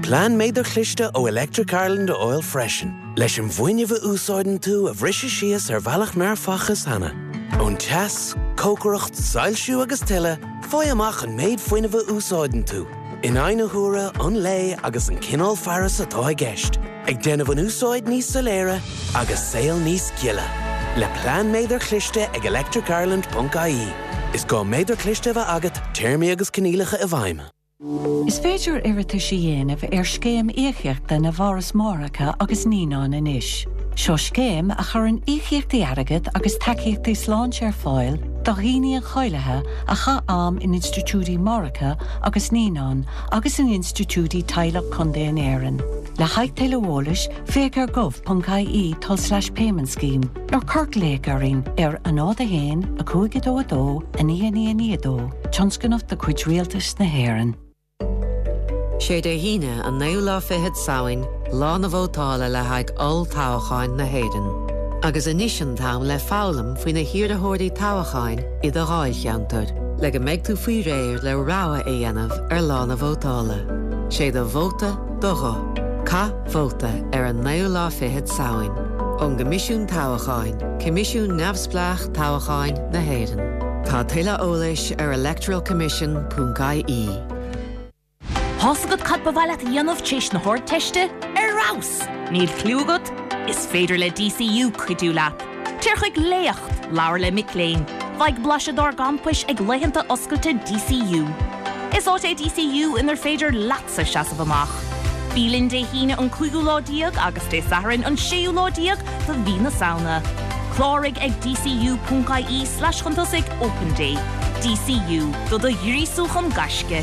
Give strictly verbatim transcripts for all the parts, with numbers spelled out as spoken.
Plan méidir chlichte ó Electric Ireland Oil Freshen. Leis an bhuiineh úsáidan tú a bhrisise síos ar bhealach mearfachas hana. Ón teas, cócaracht, sailsiú agus tuile, fói amach an méid bhuiineh úsáidan tú. In aine húra, an lei agus an cinál faras atá i gceist. Ag déanamh an úsáid níos soléire agus saol níos ciile. Le plan méidir chlichte ag electric ireland dot I E. Is gá méidir cliste bheith agat, téirmí agus cinílacha a bhaime. Is féidir irrita sé dhéanamh ar scéim éicheacht na bharas máracha agus níán in isis. Seo scéim a chur an éicheachtaí airgid agus takeíochtaí sláinte ar fáil do dhaoine an choilethe a cha am in Institútaí Máracha agus níán agus in Institútaí Tailech Conde in Éireann. Le haig taile bhólais, fégar gov dot I E tal slash payment scheme ar Cork légarín ar an áda héin a cúige dó a dó a ní a ní a ní a dó, tionscannach de cuid rialtas na Héireann. sé de híine an naolá fihid saoin, lá na bhótála le haig all tábhacháin na héireann. Agus inis an tám le fálam faoi na hiardathóirí tábhacháin iad a gháil cheantar, le go méid tú faoi réir le ráha é dhéanamh ar lá na bhótála. sé de bhóta dogha, ca bhóta ar an naolá fihid saoin. Ón Gomisiún Tábhacháin, Comisiún Neamhspleách Tábhacháin na Héireann. Tá tuilleadh eolais ar electoral commission dot I E. Thosagad cad bhhaile dhéanamh téis na hord teiste ar rás. Níl clúgad is féidir le D C U chuidú leat. Tír chuig léocht leabhar le Mic Léinn, bhaig blasador gampais ag leitheanta oscailte D C U. Is áit é D C U inar féidir leatsa seasamh amach. Bílinn de híine an cúigú ládíag agus de saharann an séú ládíag do bhí na saona. Chláraigh ag dcu.ie slash chuntasig Open Day. D C U, do do dhúrísúch an gaisce.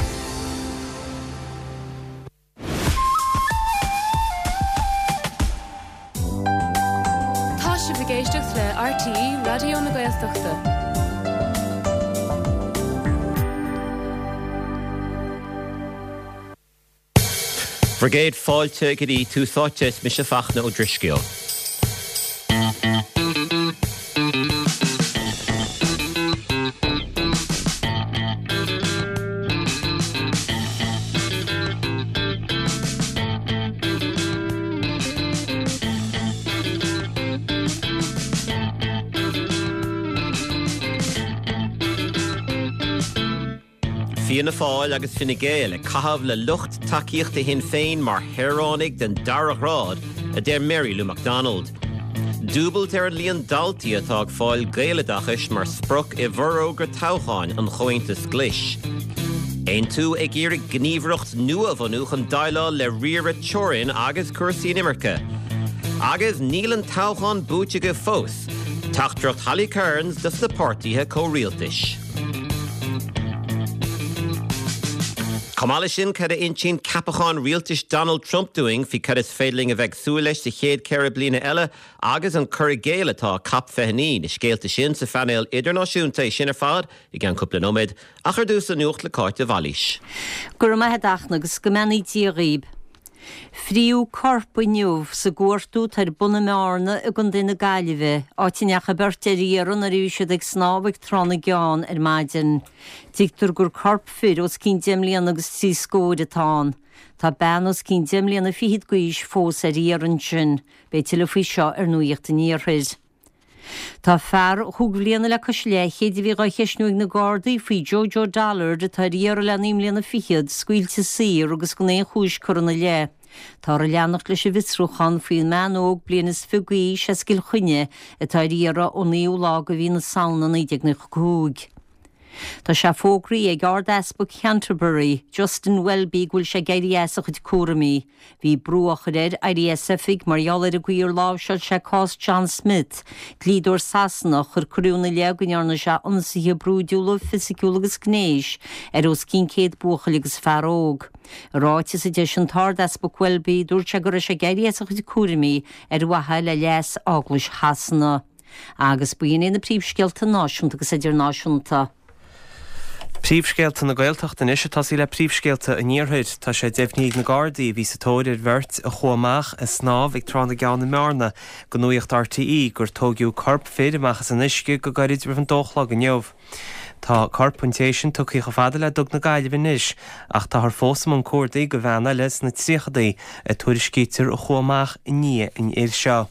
Tá si bhgéisteach le R T E Radio na Gaeltachta. Brigade fáilte go dtí tú sáites mis a fachna ó drisciúil. Fianna fáil agus Fine Gael le cahabh le lucht takeíochta hin féin mar Héireánnig den dara rád a déir Mary Lou MacDonald. Dúbalt ar an líon daltaí atá ag fáil Gaeladachais mar spruc i bhrógur tábháin an chointas glis. Ein tú ag iarraigh gníomhreacht nua bhanúch an dailá le riara teorainn agus cuasaí Imirce. Agus níl an tábháin búte go fós, tachtracht Halley Kearns dus na pártaithe co-rialtais. Comala sin cad a inchín capachán rialtais Donald Trump doing fi cad is féidling a bheith súil leis de chéad ceithre bliana eile agus an cur géal atá cap feithnín is scéalta sin sa fanéil idirnáisiúnta sin ar fad i gan cúpla nóid a chuir dús an nuacht le cáirte bhailís. Gur maithe dachnagus go menaí tíoríb. Fríú corpuniuh sa gúirtú tar buna meárna a gon duine gaiileh áitineach a berteíaran a riúisiad ag snábhaigh tránna geán ar maidin. Tígtar gur corp fir os cín deimlíon agus tí scóid atá. Tá ben os cín deimlíon a fihid guis fós ar íaran sin, beit le fao seo ar nuíocht a níorthaid. Tá fear thugliana le cos léchéad bhí ga cheisnúigh na Gardaí faoi Jojo Dollar de tá íar le nímlíana fichiad scuilte sír agus go é chúis chuna le. Tá a leannacht leis vitrúchan faoin meóg blianas fugaí se scil chuine a tá íara ó níú lá go bhí na saona idir na cúg. Tá se fógraí ag ardaspa Canterbury, Justin Welby ghfuil sé gaiiriasach chud cuaramí. Bhí brúachad ar IDSFig marheallar a gcuir lábseil se cás John Smith, glídor Sasanach chur cruúna leaganearna se ionsaithe brúdúla fisiciúlagus gnéis ar os cín céad buachalagus fearóg. Ráite sa de an tardaspa Welby dúirt se gur sé gaiiriasach chud cuaramí ar wathe le leas áglais hasanna. Agus buon na príomhscealta náisiúnta agus idir náisiúnta. Príomhscéalta na Gaeltachta is tá sí le príomhscéalta a níorthaid tá sé deimhníigh na Gardaí bhí sa tóidir bhirt a chuamach a snáb ag tránna geán na mearna go nuíocht R T E gur tógiú corp féad amachchas an isce go gairid rih an dóchla go neamh. Tá Carpuntation tuí go fada le dug na gaiileh níis ach tá th fósam an cuadaí go bhena les na tríchadaí a tuairiscítear a chuamach ní in éir seo.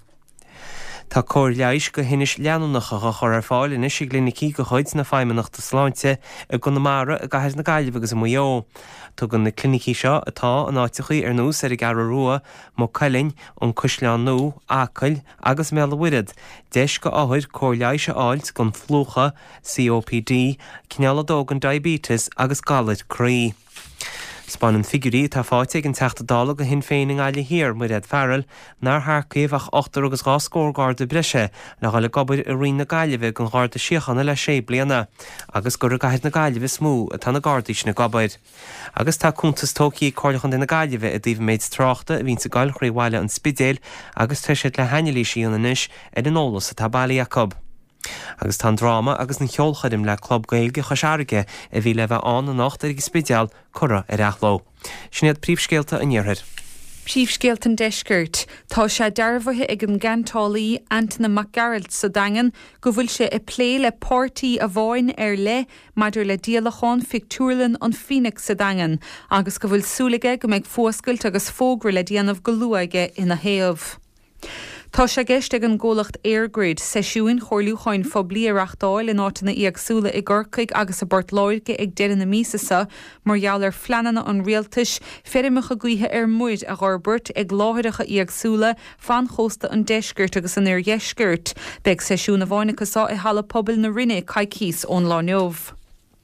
Tá cóir leis go hinis leanúnacha a chur ar fáil in isig glinicí go chuid na feimimeach do sláinte a go na mara a gaiir na gaiileh agus mó. Tá gon na clinicí seo atá an áitichaí ar nús ar i gar rua má cailinn ón cisleán nó ácail agus méalhuiad, deis go áhuiid cóir leis a áilt gon flúcha C O P D, cinealadógan diabetes agus galid crí. Span an figurí tá fáteigh an teachtadála go hin féin eile hir mu Ed Farrell nar thcaíomh ach ochtar agus gá scór de brise le gáile gobair a rion na gaiileh gon gáir de siochanna le sé bliana, agus gur a gaiid na gaiileh smú a tá na gádaís na gobair. Agus tá cúntas tócií cóirlachan na gaiileh a dtíobh méid tráchta a bhín sa gáil chréhhaile an spidéil agus tuisiid le hainelí síonna níis ar an ólas a tá bailí Jacob. Agus tá dráma agus na cheolchadim le club gailge chosearige a bhí le bheith an an nacht ag spidéal cura ar achló. Snéad príomhscéalta a níorthir. Príomhscéalt an deiscirt, tá sé dearbhaithe ag an gantálaí Anthony McGarrett sa dagan go bhfuil sé i plé le pártaí a bháin ar le maidir le díalachán fictúrlan an Phoenix sa dagan, agus go bhfuil súlaige go méid fóscailt agus fógra le déanamh go luaige ina héamh. Tá sé gceist ag an ggólacht Airgrid seisiúin chorlúcháin fobliíarachtáil in átainna íagsúla i gcorcaig agus a bort láirge ag deireadh na mísasa margheall ar fleananna an rialtais feirimecha gaotha ar muid a ghorbert ag láthiricha íagsúla fan chósta an deiscirt agus an ar dheiscirt, beag seisiúna bháinachasá i hala pobal na rinne caicís ón lá neomh.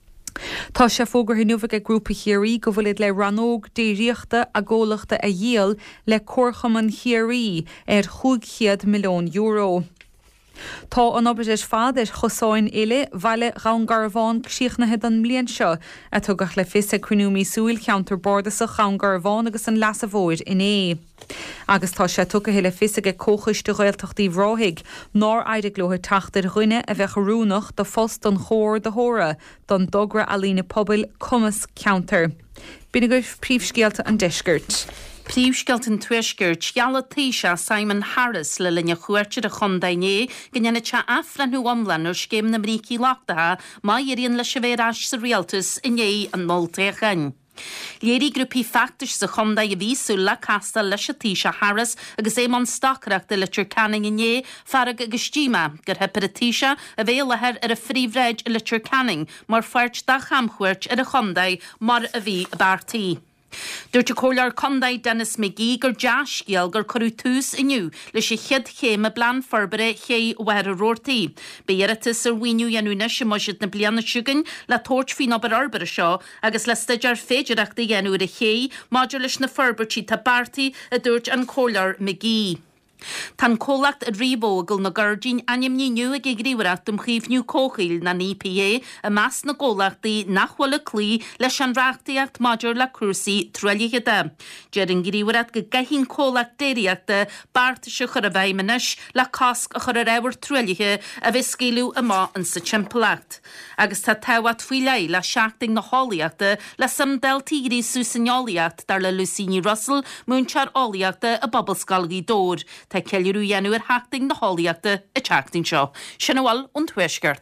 Tá sé fógur hinúmhah ag grúpa chéirí go bhfuil le ranóg déiríochta a ggólachta a dhéal le córchaman chéirí ar chuig milliún euro. Tá an obair is fad is chosáin ile bhaile ran garbháin síochnathe an mblion seo a tugach le fisa cruúmí súil cheantar bordas a chan garbháin agus an leasa bhóid in é. Agus tá sé tucha heile fisa go cóchais do réilteachtaí bhráthig, ná aidir glóthir taachtar chuine a bheith rúnach do fós don chóir de thóra don dogra a lína pobail cumas counter. Bína go príomhscéalta an deiscirt. Príomhscéalt an tuaiscirt Seala Taoise Simon Harris le linne chuirte a chundaine gannne te afranú amlan ó scéim na mrící láchtatha má dhéiríonn le sibhéráis sa rialtas inné an moltachain. Léirí grúpi factus sa chundaí a bhísú le casta leis a Taoise Harris agus é man stacreacht de litir canning inné farag agus tíma gur hepar a Taoise a bhéh lethir ar a phríomhreid i litir canning mar fuirt da chamchuirt ar a chundaí mar a bhí a bartaí. Dúirte cólar condaid Dennis McGee gur deascéal gur choú tús iniu leis sé chiad chéime blan forbere ché wehar a rórtaí. Béiretas ar bhaoinú dhéanúna sem muisiid na blianana siúgan le tóirt fhí obair arbara seo agus le staidir féidireachta dhéanú a ché maidir leis na forbertí tá bartaí a dúirt an cólar McGee. Tan cólacht a ríbógal na gardín anim níniu ag gríhreacht dom chríomhniu cóchail na N P A a meas na cólachtaí nachhfuil clí leis an reachtaíocht maidir le crusaí trúilíide. Deir an gríhreacht go gaithín cólacht déireachta barta se chur a bhaiminis le casc a chur a réhar trúilíthe a bheith scéiliú a má an sa timpplacht. Agus tá táhat faoi lei le seachting na hálaíachta le sam deltíí súsaneálaíocht dar le Lucini Russell múnsear álaíachta a babalscalgaí dór. Tá ceilú dhéanú ar heachting na hálaíachta a teachting seo. Sinna bhil ón tuaisceart.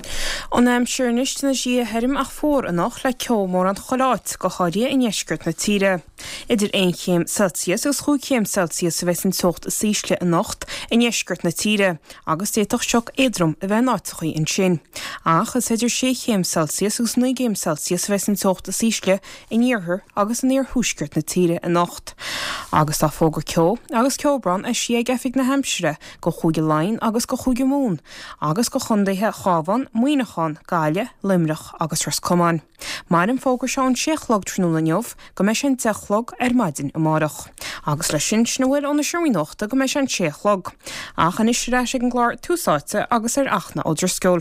An am siúrnis na sí herim ach fór annach le ceomór an choláit go cháirí in eiscirt na tíre. Idir ein chéim Celsius agus chuig chéim Celsius a bheits an tocht a sísle a nacht in eiscirt na tíre, agus déach seach édrom a bheith náitichaí in sin. Ach is idir sé chéim Celsius agus nine chéim Celsius a bheits an tocht a sísle in íorthir agus an éar thuiscirt na tíre a nacht. Agus tá fógur ceó, agus ceobran a si ag efig na Hampshire go chuige lein agus go chuige mún, agus go chundaithe chávan muoinechan, Gaile, Limrich agus Roscommon. Mar an fógur seán séchlog trúla neomh go meis an techlog ar maidin amárach. Agus lei sin snúil an na siúínochta go meis an séchlog. Ach an is reis ag an gláir túsáte agus ar achna óidir scúil.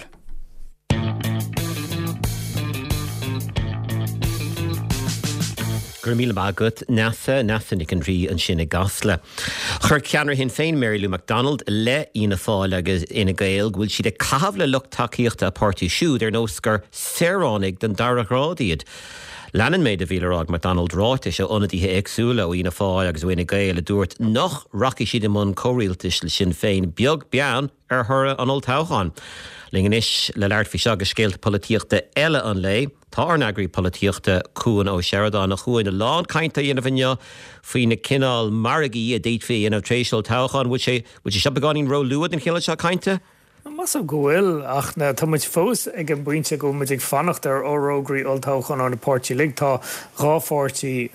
Gur míle agat neasa neafanig an rí an sinna gasla. Chur ceanar hin féin Mary Lou McDonald le ina fáil agus ina gael bhfuil siad a cahabh le lucht takeíochta a pártaí siúd ar nóscar seránig den dara rádiad. Leanan méid a bhílerág mar Donald Ráte se onadíthe agsúla ó ina fáil agus bhfuina gaile dúirt nach raci siad amón choríaltais le sin féin beag bean ar thura an old táchan. Linganis le leart fi seagus scéalt políochta eile an lei, tá ar nagraí políochta cúan ó Sheridan a chuin na lán cainte dhéanamhine faoin na cinál maragaí a dét fé inmh tréisiil táchan, bhfuil sé bhfuil sé beáín ro luad an chéile se cainte? Mas of gohfuil ach na tá muid fós ag an buinte go muid ag fannacht ar órógraí oltáchan an na Pórtaí Lig tá ráfórtaí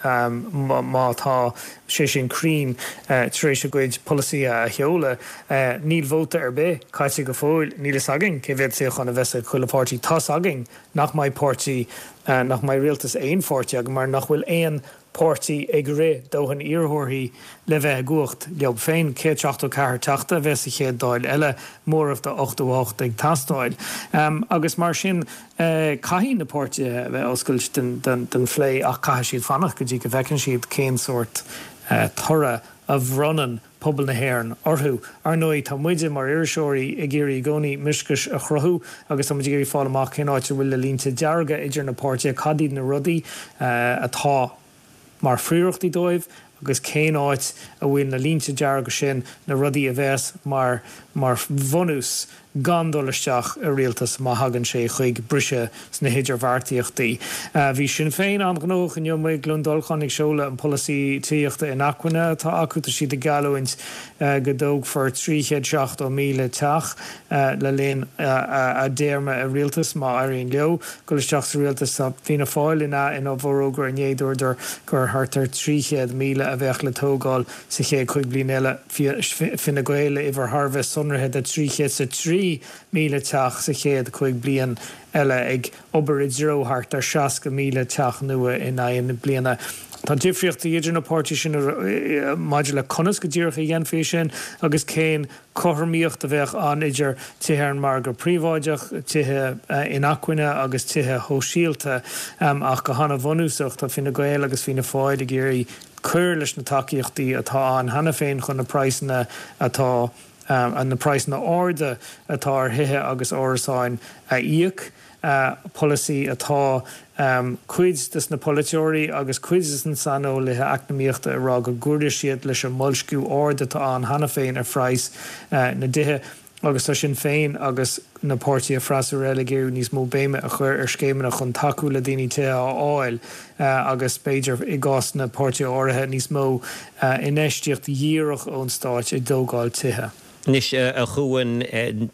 má tá sé sin crín trééis goid policy a cheola níl bhóta ar bé caiite go fóil níl sagin cé bhéad sé chuna bheits chuile pártaí tá sagin nach mai pártaí nach mai rialtas éon fórtaí ag mar nach bhfuil éon Pórtaí ag ré dóhan iarthorthaí le bheith guacht leab féin cé teacht ó ceathar teachta bheits a chéad dáil eile mórmh de ocht ócht ag tastáil. Um, agus mar sin uh, caihín na pórtaí bheith oscailt den, den, den phlé ach caiith siad fannach go dtí go bhecinn siad cén sort uh, thora a bhronnan pobl na hhéireann orthú. Ar nuaí tá muide mar iiriseoirí i ggéirí gcónaí miscais a chruthú agus tá muide géirí fáil amach cén áit bhfuil le línta dearga idir na pórtaí a cadíd na rudaí uh, atá mar fríochttaí dóibh agus cén áit a bhfuil na línte dearga sin na rudaí a bheits mar mar bhonús gandolaisteach a rialtas má hagann sé chuig brise sna héidir bhartaíochtaí. Uh, bhí sin féin an gnóch in jomid glundolchan ag seola an policy tíochta in Acuine tá acuta siad a galúint uh, go dóg for tríchéad seacht ó míle teach uh, le léon uh, a déirme a rialtas má aíon leo golisteach sa rialtas sa bhína fáil ina in ó bhrógra an éidir gur hartar tríchéad míle a bheith le tógáil sa ché chuig blian eile finna goéile ivar Harveh sunrathe a tríchéad sa trí míle teach sa chéad chuig blian eile ag obair idirróthart ar seaca míle teach nua in aon bliana. Tá difriocht idir na pártaí sin maidir le conas go dtíorcha dhéan fé sin agus cén chothirmíocht a bheith an idir tithe mar go príomháideach tithe uh, in Acuine agus tithe hósíalta um, ach go hána bhonúsach tá finna gael agus finna fáid a géirí chuir leis na takeíochtaí atá an hena féin chun na praisna atá Um, an na price na orde atá ar hithe agus árasáin a íoc uh, policy atá um, cuid des na politeorí agus cuid is an sanó lethe acnamíochta ará go gúidir siad leis an mulsciú orde atá an hena féin ar phrais uh, na dithe agus tá sin féin agus na pórtaí a frasú religéú níos mó béime a chur ar scéimena chun taú le daoine te á áil uh, agus beidir i gás na pórtaí áirithe níos mó uh, inéistíocht díoch ón stáit i dógáil tithe. Nis a chuúin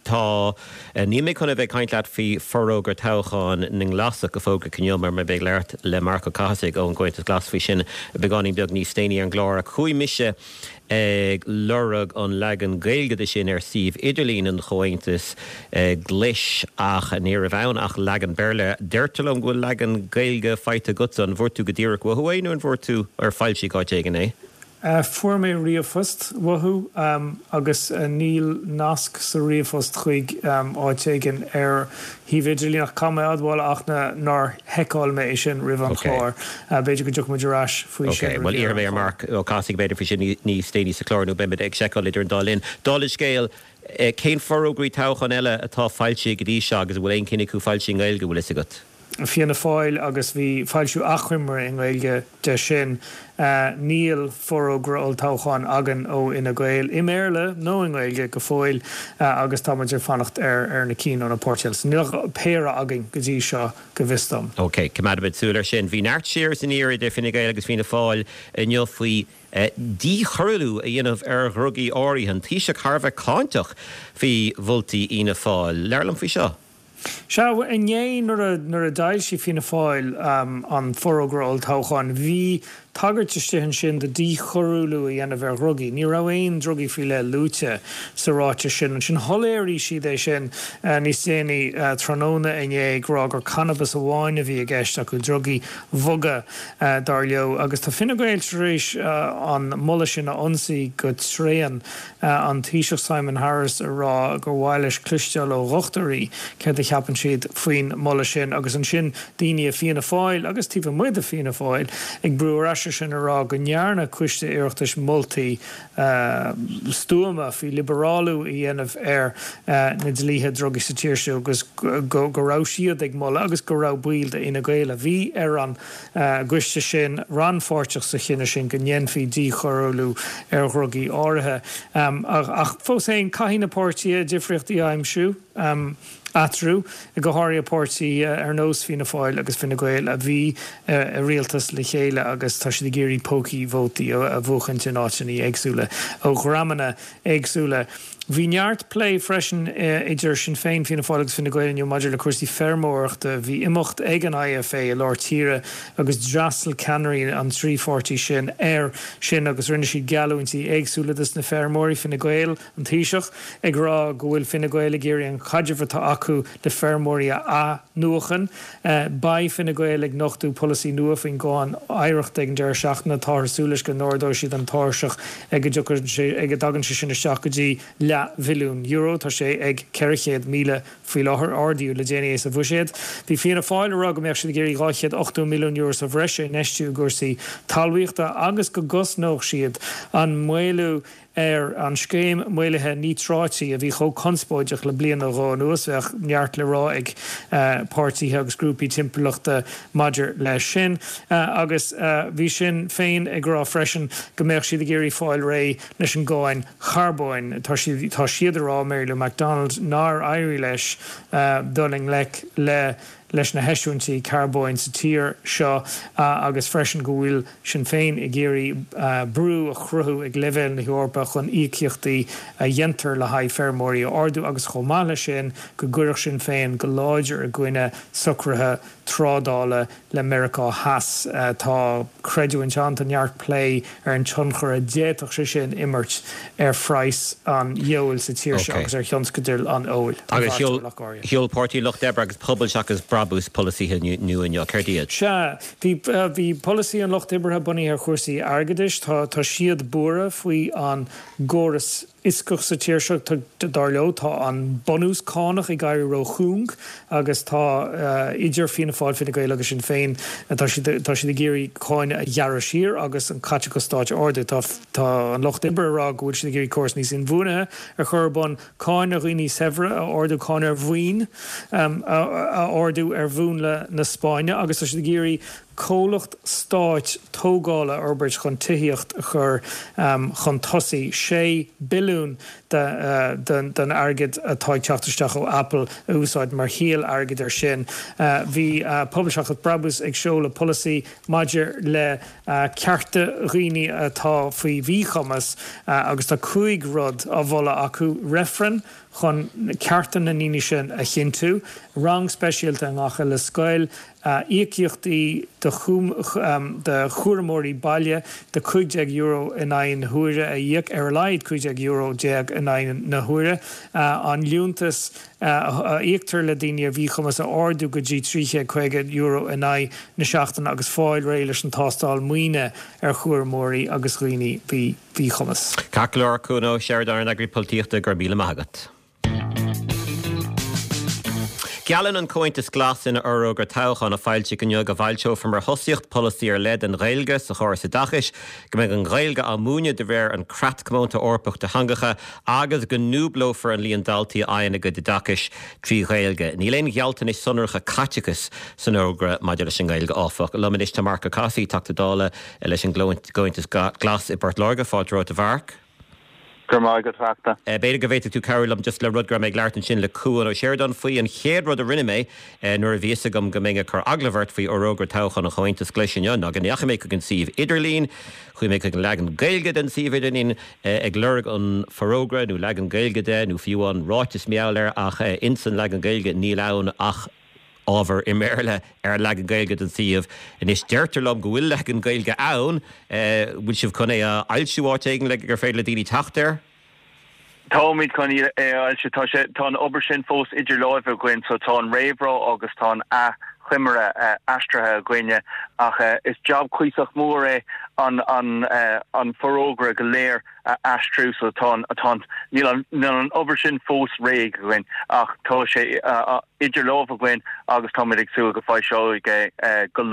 tá níimi chuna bheith caiint leat fhí forrógur táchan ning lasach go fóga cinneomar mar bheith leart le Marco Casig ón gointas glasfhí sin begáí beag níos stéine an gláir a chuí mise ag lurag an legan gailgad sin ar síomh idirlín an chointas glis ach a níor a bhain ach legan berle deirtalm go legan gailge feite gut an bhórtú go ddíach go huainú an bhórtú ar fáilsí gáte gan é. Uh, Fuair mé riamhfust wathú um, agus uh, níl nasc sa riamhfust chuig um, áitéigen ar híhidirlíach cama adháil ach na nar heicáil mé é sin rih an chlár uh, beidir go dtuach muidirráis faoi sin. Okay, well ar mé mark ó cásigh beidir fi sin ní stéine sa chlárú ben ag seáil idir an dálinn. Dála scéal cén forrógraí táchan eile atá fáilte go dtí se agus bhfuil éon cinnig chu fáilte gail go bhfuil is agat. Fianna fáil agus bhí fáilisiú achhuimar in gailge de sin uh, níl forrógra oltáchan agan ó ina gail iméirle nó in gailge go fáil uh, agus táidir fannacht ar ar na cín ó na Pórtaí. Níl péra agan go dtí seo go bhistam. Ok, cumad bit súlar sin hí neart siar san iad de finna gail agus fianna fáil inniu faoi dí chorlú a dhéanamh ar rugaí áirithe tí se Harveh cánteach fhí bhultaí ina fáil. Leirlam faoi seo? Se inné nuair a dail si fina fáil um, an forrógra oltáchan bhí tagartiste sin de dí chorúlú a dhéanamh ar rugaí. Ní ra éon drugaí fi le lúte sa ráte sin an sin tholéirí siad é sin uh, níos déanaí uh, tróna inné grá gur cannabis a bháin a bhí a gceist acu drugaí bhoga uh, dar leo agus tá fina gail éis uh, an mula sin aionsaí go tréan uh, an Taoiseach Simon Harris a rá gur bhhailes clisteal ó rochtarí céir a cheapan siad faoin mula sin agus an sin daoine a fianna fáil agus tíomh muid a fianna fáil ag breúrás se sin ará go nearna cuiste iireachtas multi stúma fi liberálú i dhéanamh ar na dlíthe drogi sa tíirseú agus go rá siad ag molla agus go rá builde ina gaile. Bhí ar an guiste sin ranforteach sa chinne sin go nnéanfií dí chorúlú ar rugaí áirithe. Ach fós éon caithína pórtí difriochtaí aimsú. Um, atrú i go háirí apórtaí ar nós fina fáil agus fina gail a bhí a rialtas le chéile agus tá si géirí pócaí vótaí a bhuachan tin áitina agsúla ó gramana agsúla. Bhí neart play freisin idir sin féin fina fáil agus fina gail inniu maidir le cuasaí fermóireachta bhí imimecht ag an I F A a lár tíre agus drastal Canary an trí forty sin air sin agus rinne si galúintí agsúla dus na fermóirí fina gail an tíiseach ag rá go bhfuil fina gail a géirí an chaidirfatá acu de fermóí a nuachan ba finna goil ag nochtú policy nua fin gáin éirecht ag deir seachna tásúlas go nódó siad an táseach ag ag dagan se sinna seachadí le bhilún euro tá sé ag ceirchéad míle fao láthair ardíú le déine a bhuiséad. Bhí fianna fáil ra go meach si géirí gáichead ochtú milliún euros a bhreise neistú gursaí talmhaíochta agus go gosnóch siad an muilú ar an scéim muilethe ní tráití a bhí cho conspóideach le blian a rá nuas bheith neart le rá ag pártíthe agus grúpaí timpachta maidir leis sin agus bhí sin féin ag rá freisin go mbeadh siad a géirí fáil ré leis an gáin charbáin tá siad a rá Mary Lou McDonald ná éirí leis doling le le leis na heisiúintí carbóin sa tír seo agus freisin go bhfuil sin féin i géirí brú a chruthú ag leibhéil na Eorpa chun íciochtaí a dhéantar le haid fermóirí ardú agus chomáile sin go gcuireadh sin féin go láidir a gcuine sucrathe trádála le Americá has tá creidúint an neart play ar an tionchar a déach sé sin immert ar phrais an dheol sa tír seo agus ar thionscadil an óil. Agus heol pártí Loch Debre agus pobl seachas Brabus policy nu in your Cardiad. Se bhí policy an Loch Debre buí ar chuirsaí airgadis tá tá siad bura faoi an góras iscoch sa tíirseach dar leo tá an bonús cánach i gaiir rochúng agus tá idir fina fáil fina gail agus sin féin tá si de géirí cáine a dhearra sír agus an caite go stáid orda tá an Loch Debre rá bhfuil si géirí cós níos in bhúnathe ar churbun cáine rií sehre a ordu cáine ar bhhuiin a ordu ar bhún le na Spáine agus tá si géirí cólacht stáit tógála orbert chun tuíocht chur um, chun tosaí sé bilún den uh, agad atá teachtarteach ó Apple úsáid mar híal agad ar sin. Bhí uh, uh, poblseachad Brabus ag seola policy maidir le uh, cearta rií atá faoi bhíchamas uh, agus tá cuaig rud a bhla acu referen chun ceartan na níine sin a chinú, rang speisialta an acha le scoil, íochtaí de chuairmóirí bailile de chuideag euro in aon thuaire a dhéag ar leid chuideag euro deag in aon na thuaire. An liúntas íochttar le daine a bhí chumas a ardú go dtí tríché chuige euro in aon na seachtain agus fáil ré leis an tástáil muoine ar chuairmóirí agus roioine bhí chumas. Caclór cúnó séardar an agripoltíochta gur bíle magat. Gealan an cointas glas in euro gur tauchan a fáilte go go bhailteo from mar hosíocht policy ar led an réilge sa chóir sa dachis, go méid an réilge a múne de bhéir an cratcmónta orpach de hangacha agus go núbló for an líon daltaí aana go de dachis trí réilge. Ní léon gealtan is sonracha caticus san ógra maidir leis an réilge áfach. Luminis tá Marca Cassie tacta dála leis an cointas glas i Bart Lorga fáilró a bharc. Gurmá go fachta. Beidir go bhéite tú Carolum just le rudgra méid leirtan sin le cuain ó séirdan faoi an chéad rud a rinne mé nuair a bhíasa gom go méige chu aglahart faoi órógur tauchan a chointas gléisiún ag an neacha go an síomh idirlín, chuí mé go legan gailge den síomh idirlín ag lurg an farógra nó legan gailge de nó fiúán ráitis meáir ach insan legan gailge ní len ach ábhar i méile ar le an gailge an síomh. In is deirtarlam go bhfuil le an gailge ann, bhfuil sibh chun é ailsiúáit éigen le gur féile daoine taachtar? Táid chun ailse tá obair sin fós idir láimh gin so tá réhrá agus tá a chuimire astrathe gine ach is job cuiisach mór é an an an forógra go léir astrú so tá atá níl an obair sin fós ré gin ach tá sé idir láimh gin agus tá ag sú go fáid seo go lua.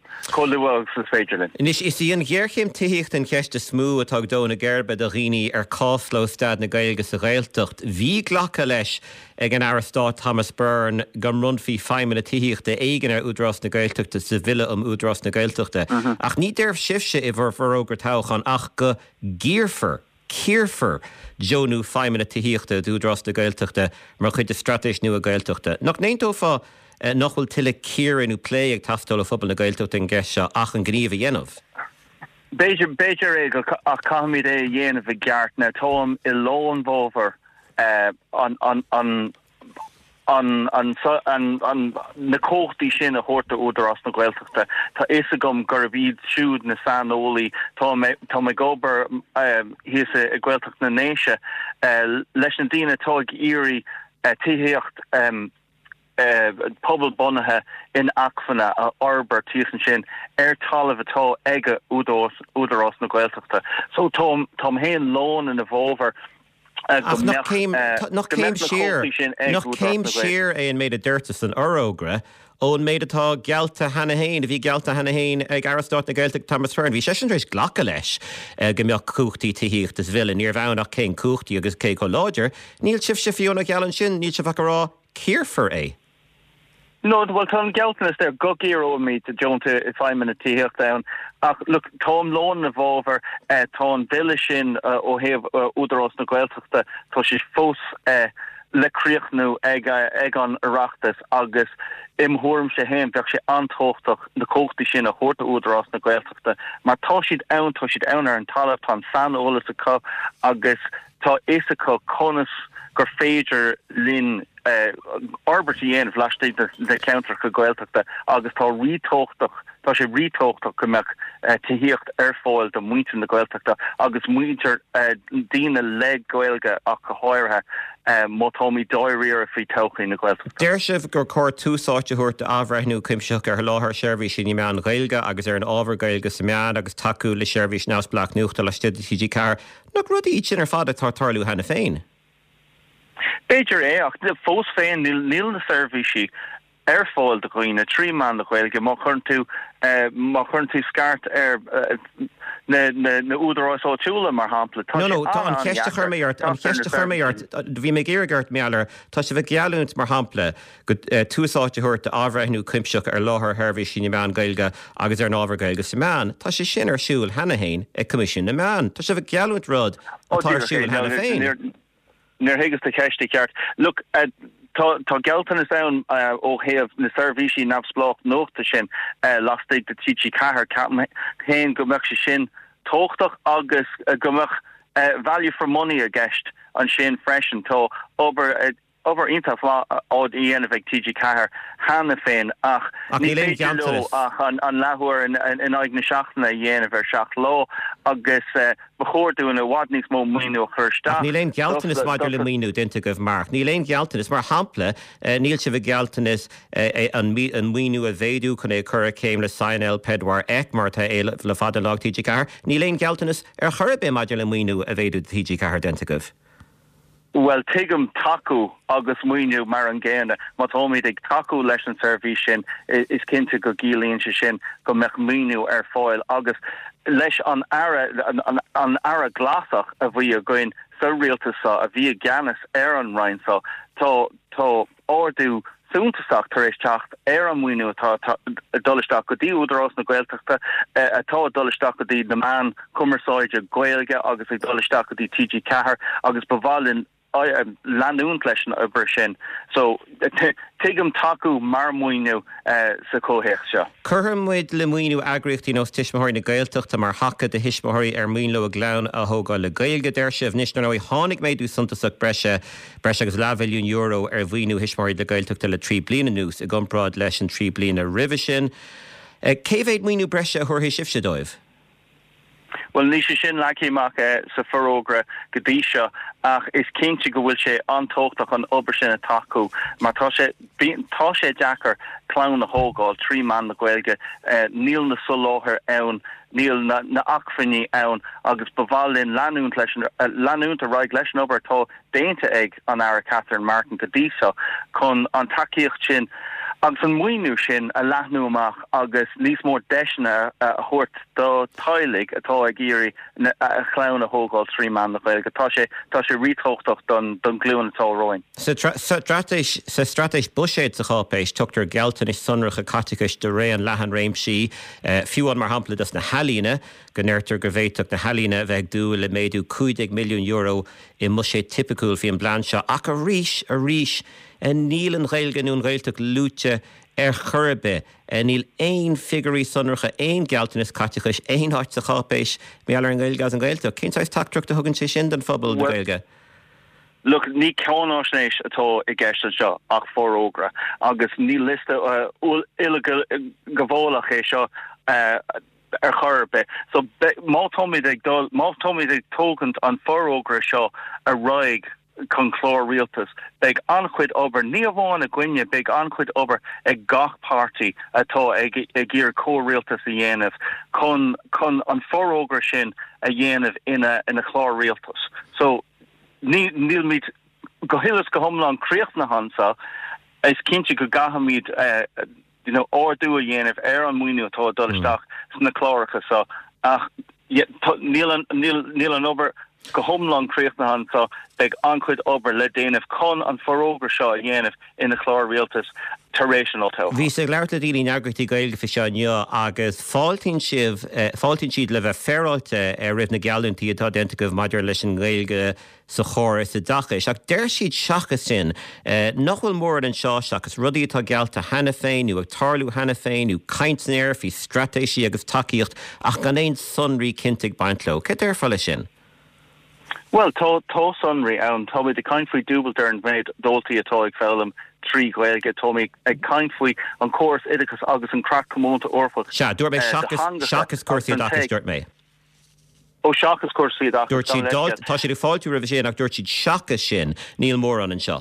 Colwell sa féidirlin. Nis is íon ggéirchéim tííocht an ceiste smú atá dóna ggéirbe a rií ar cáslóstad na gailge sa réiltocht. Bhí ghlacha leis ag an Arastá Thomas Byrne gan runfií feimime na tííochta éigen ar údrás na gailteachta sa bhile um údrás na gailteachta. Ach ní déirh sibse i bhar bhrógur táchan ach go gíorfar, cíorfar Johnú feimime na tííochta údrás na gailteachta mar chuid de stratéis nu a gailteachta. Nach néintó fá Uh, nachhfuil tiile círan ú plé ag tastal a fphobal na gailteacht an gceise ach an gníomh a dhéanamh. Beidir beidir é ach caimid é dhéanamh a gceart na tám i lón bhóver an an an an an an an na cóchtaí sin a chóirta údar as na gailteachta. Tá is a gom gur bhíd siúd na san ólaí tá me gobar híos a gailteacht na néise leis na dtíine tá ag irí tíocht Uh, pobl bonathe in acfanna a arbor tíosan sin ar talamh atá aige údarás na gailteachta. So tom tom héin lón in a bhóver nach céim siar nach céim siar é an méid a dúirtas an orógra ón méid atá gealta hena héin, a bhí gealta hena héin ag Arastát na gailteach Thomas Byrne. Bhí sé sin rééis ghlacha leis go mbeadh cúchtaí tííocht is bhile níor bhán nach cén cúchtaí agus cé go láidir, níl sibh se fiúna gealan sin, níl se bhará cíorfar é. No, well, Tom Gelton is there go gear me to Joan to five minute tea here down. Uh, look, Tom Lone of over, uh, Tom Villishin, uh, or have, uh, Uderos na Gueltachta, so she's fos, uh, le kriechnu, egg, egg on Arachtas, August, im Horm Shehem, that she antochtach, the Kochtishin, a Horta Uderos na Gueltachta, maar toshid own, toshid owner, and Talatan, San Olisaka, August, ta Isaka, Conis, gur féidir lin orbertí éon bhlaiste de counter go gailteachta agus tá ritóchtach tá sé ritóchtach go meach tííocht ar fáil do muinte na gailteachta agus muintear dína le gailge ach go háirthe má táí dáiríar a frí tochaí na gailteachta. Déir sibh gur cóir túsáte thuirt a ábhreithnú cimseach ar láthir seirbhí sin meán gailge agus ar an ábhar gailge sa meán agus taú le seirbhís nás blach nuachta le stiad T G car nach rudí sin ar fada tartarlú hena féin. Beidir é ach de fós féin níl na servisi ar fáil de chuoine trí man de chuilge má chun tú má chun tú scart ar na na údarrás áitiúla mar hapla. No no tá an ceiste chuirméart an ceiste chuirméart bhí mé géirgart meallar tá se bheith gealúnt mar hapla go túsáte thuirt a ábhreithnú cuimseach ar láthair theirbhí sin meán gailge agus ar an ábhar gailge sa meán tá sé sin ar siúil hena héin ag comisisin na meán tá se bheith gealúnt rud atá ar siúil hena féin. Near higus the cash cart. Look at tá Gelton is down ó héamh na servisi nafsblach nóta sin last de T G Cahar cap héin gomach se sin tóchtach agus gomach value for money a gist an sin freshen tó over over intaf odd Ian of T G Cahar hanna féin ach ní féidir ach an an lahúir in in aigne seachna dhéanamh ar seach lá agus bechóir dúna wadnís mó muoinú chuirsta. Ní léon gealtain is maidir le muoinú dinta goh mark. Ní léon gealtain is mar hampla níl se bh gealtain is an muoinú a bhéadú chun é chur céim le Sainel Pedwar ec martha é le fada lag T G Cahar. Ní léon gealtain is ar chuirbé maidir le muoinú a bhéadú T G Cahar dinta goh. Well, tigam taku agus muinu mar an géana, mat homid ag taku leis an service sin is cinnte go gílíonn se sin go mech muinu ar fáil agus leis an ara an, an, an ara glasach a bhí a goin sa rialta sa a bhí a ganas ar an rein sa tá tá ordú súntaach tar éis teacht ar an muinu atá dullisteach go dtí údarrás na gailteachta atá dullisteach go dtí na man cumarsáide gailge agus ag dullisteach go dtí T G Cahar agus baválinn landún leis an obair sin. So tuigim taú mar muoinú sa cóhéach seo. Curtham muid le muoinú agriochtaí nó tuismitheoirí na gailteachta mar hacha de hisismitheoirí ar muoinú a glán a thógáil le gailge déir sibh níos nó tháinig méidú suntasach breise breise agus levelún euro ar bhhaoinú hisismitheoirí le gailteachta le trí bliana nús a gcompráid leis an trí bliana ribhe sin. Cé bhéad muoinú breise a thuirthaí sibse dóibh? Well, ní sé sin leicíach sa forógra go dtí seo ach is cinnte go bhfuil sé antóchtach an obair sin a taú, mar tá sé tá sé deachar clán na hógáil trí man na gailge níl na soláthir ann níl na, na achfaní ann agus baválinn leanúnt leis leanúnt a raig leis an obair tá déanta ag an ara Catherine Martin go dtí seo chun an takeíocht sin agus an muoinú sin a lethnú amach agus níos mór deisna a thuirt do tailig atá a géirí a chlán a thógáil trí man nach Gaeilge. Tá sé tá sé rítóchtach don don glúin atá roin. Sa stratéis buséid sa chápéis tuchttar geltan is sunracha caticus de ré an lehan réimsí fiúan mar hampla na halíne go neirtar go bhéiteach na halíne bheith dú le méadú cúig milliún euro i mu sé typicúil fi an blanse ach a ríis a ríis en níl an Gaeilge nún Gaeltach lúte ar churbe en níl ein figurí sunracha ein geltan is caticus ein hart sa chápéis mé allar an Gaeilge as an Gaeltach. Cinsáis tactrucht a thugann sé sin den fphobal na Gaeilge. Look, ní ceannáisnéis atá i gceiste seo ach forógra agus ní liste ile go bhólach é seo ar churbe. So má tomid ag dul má tomid ag tógant an forógra seo a roiig chun chlár rialtas. Beg anchuid obair ní bháin a gcuine beg anchuid obair ag gach pártaí atá ag ggéir córialtas a dhéanamh chun chun an forógra sin a dhéanamh ina ina chlár rialtas. So Ní níl míid go hilas go thomlan críocht na hansa is cinnte go gahamíd you know ordú a dhéanamh ar an muoinú atá dolisteach sna chláiricha so ach níl an níl an obair go thomlan críocht na hansa beag anchuid obair le déanamh chun an forógra seo a dhéanamh ina chlár rialtas taréis an ótá. Bhí sé leirta daoine neagartí Gaeilge fi seo neo agus fáiltín sibh fáiltín siad le bheith fearáilte ar rih na gealúntaí atá denta go maidir leis an Gaeilge sa chóir sa dachas ach deir siad seachas sin nach bhfuil mór an seo seachas rudaí atá gealta hena féin ú ag tarlú hena féin ú caintnéir fi stratéisi agus takeíocht ach gan éon sunraí cintig baintló. Cé ar fáile sin? Well, tá tá sunraí ann tá de caint faoi dúbaltar an bhéid dultaí atá ag fellm trí Gaeilge Tommy ag caint faoi an córas idicus agus an crack comúnta orfach. Se dúir mé seachas cuasaí dachas dúirt mé. Ó seachas cuasaí dachas. Dúirt si tá sé fáiltú rah sin ach dúirt siad seachas sin níl mór an an seo.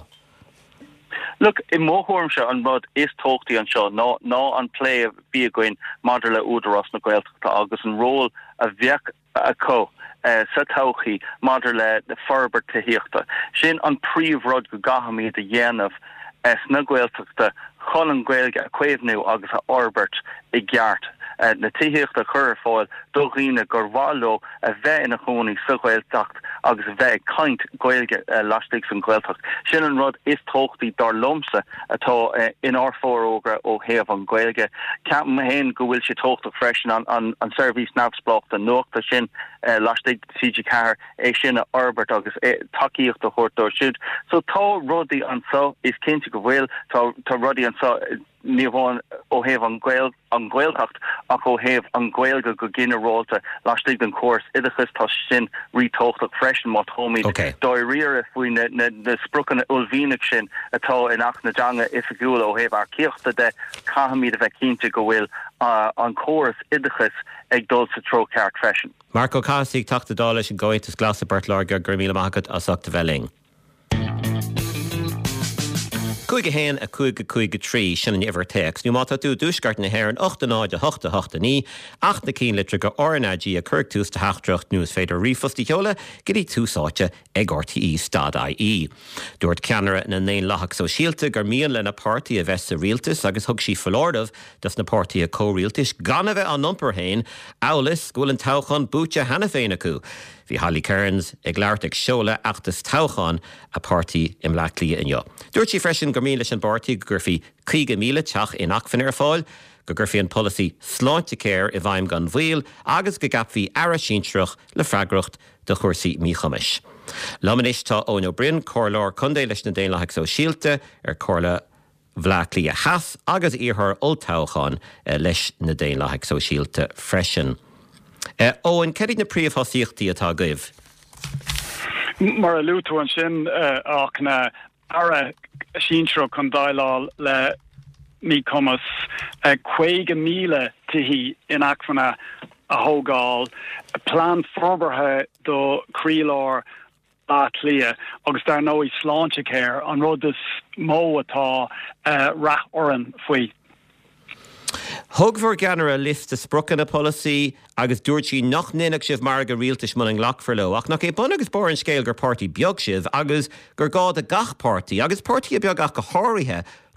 Look, in móthúm se an bud is tóchtaí an seo ná ná an play a bhí goin maidir le údarrás na Gaeltachta agus an ról a bheith a có. Uh, sa tauchi maidir le de farber tehiachta. Sin an príomhrod go gahamíd a dhéanamh es na Gaeltachta chun an Gaeilge a cuimhnú agus a orbert i gceart. Uh, na tíhiachta chur fáil do riine gur bháló a bheith ina chónaí sa Gaeltacht agus bheith caint Gaeilge uh, lastig san Gaeltacht. Sin an rud is tóchtaí dar lomsa atá uh, in ár fórógra ó héamh an Gaeilge. Ceapan héin go bhfuil sé tóchtach freisin an, an, an service nafsblocht a nuachta sin uh, lastig C G Car é sin a orbert agus uh, takeíocht a chuirtóir siúd. So tá rudaí an so is cinnte go bhfuil tá rudaí an so uh, ní bháin ó héamh an Gael an Gaeltacht ach ó héamh an Gaeilge go ginearálta lastig den córas idachas tá sin rítóchtach freisin má tómid dóir riar a faoi na, na, na sprucan ulmhíneach sin atá in ach na deanga is a gúil ó héamh ar cíochta de cahamíd a bheith cinnte go bhfuil uh, an córas idachas ag dul sa tro ceart freisin. Marco Casig tachta dá leis an ggóintas glas a Bert Larga gur míle maigad as achta bheling. Cúige héin a cúige cúige trí sin an ihar text. Nú mátá tú dúsgart na hhéir an ochta náid a hochta hochta ní, achta cín litre go ornaidí a chuir tús de heachtracht nús féidir rífostí teola, gurí túsáte ag R T E stad I E. Dúirt ceanara na néon lethach so síalta gur míon le na pártaí a bheith sa rialtas agus thug sí folárdamh das na pártaí a córialtas gan a bheith an nompar héin, álas gúil an táchan búte hena féin acu. Bhí Holly Cairns ag leart ag seola achtas táchan a pártaí im leaclí inniu. Dúirt sí freisin gur míle an pártaí go gurfií cúige míle teach in achfan ar fáil, go gurfií an policy sláinte céir i bhaim gan bhil agus go gaphí ara síntrach le freagracht de chuirsaí míchamis. Lamanis tá Ón O'Brien cóirlár chundé leis na déanlaigh so síalte ar cóirla bhleaclí a heas agus íorthar oltáchan leis na déanlaigh so síalte freisin. Uh, Owen, ceirigh na príomhthosíochtaí atá gaibh? Mar a lútú an sin uh, ach na ara síntro chun dáileáil le mí cumas uh, chuige míle tihí in achfanna a thógáil, plán forbarthe do críolár a clia agus dar nó í sláinte céir an rud is mó atá uh, rath oran faoi. Thugmhar ganara list a sprucan a policy agus dúirt sí nach ninach sibh mar go rialtas man an ghlachfarló ach nach é bun agus bor an scéil gur pártaí beag sibh agus gur gád a gach pártaí agus pártaí a beag ach go háirithe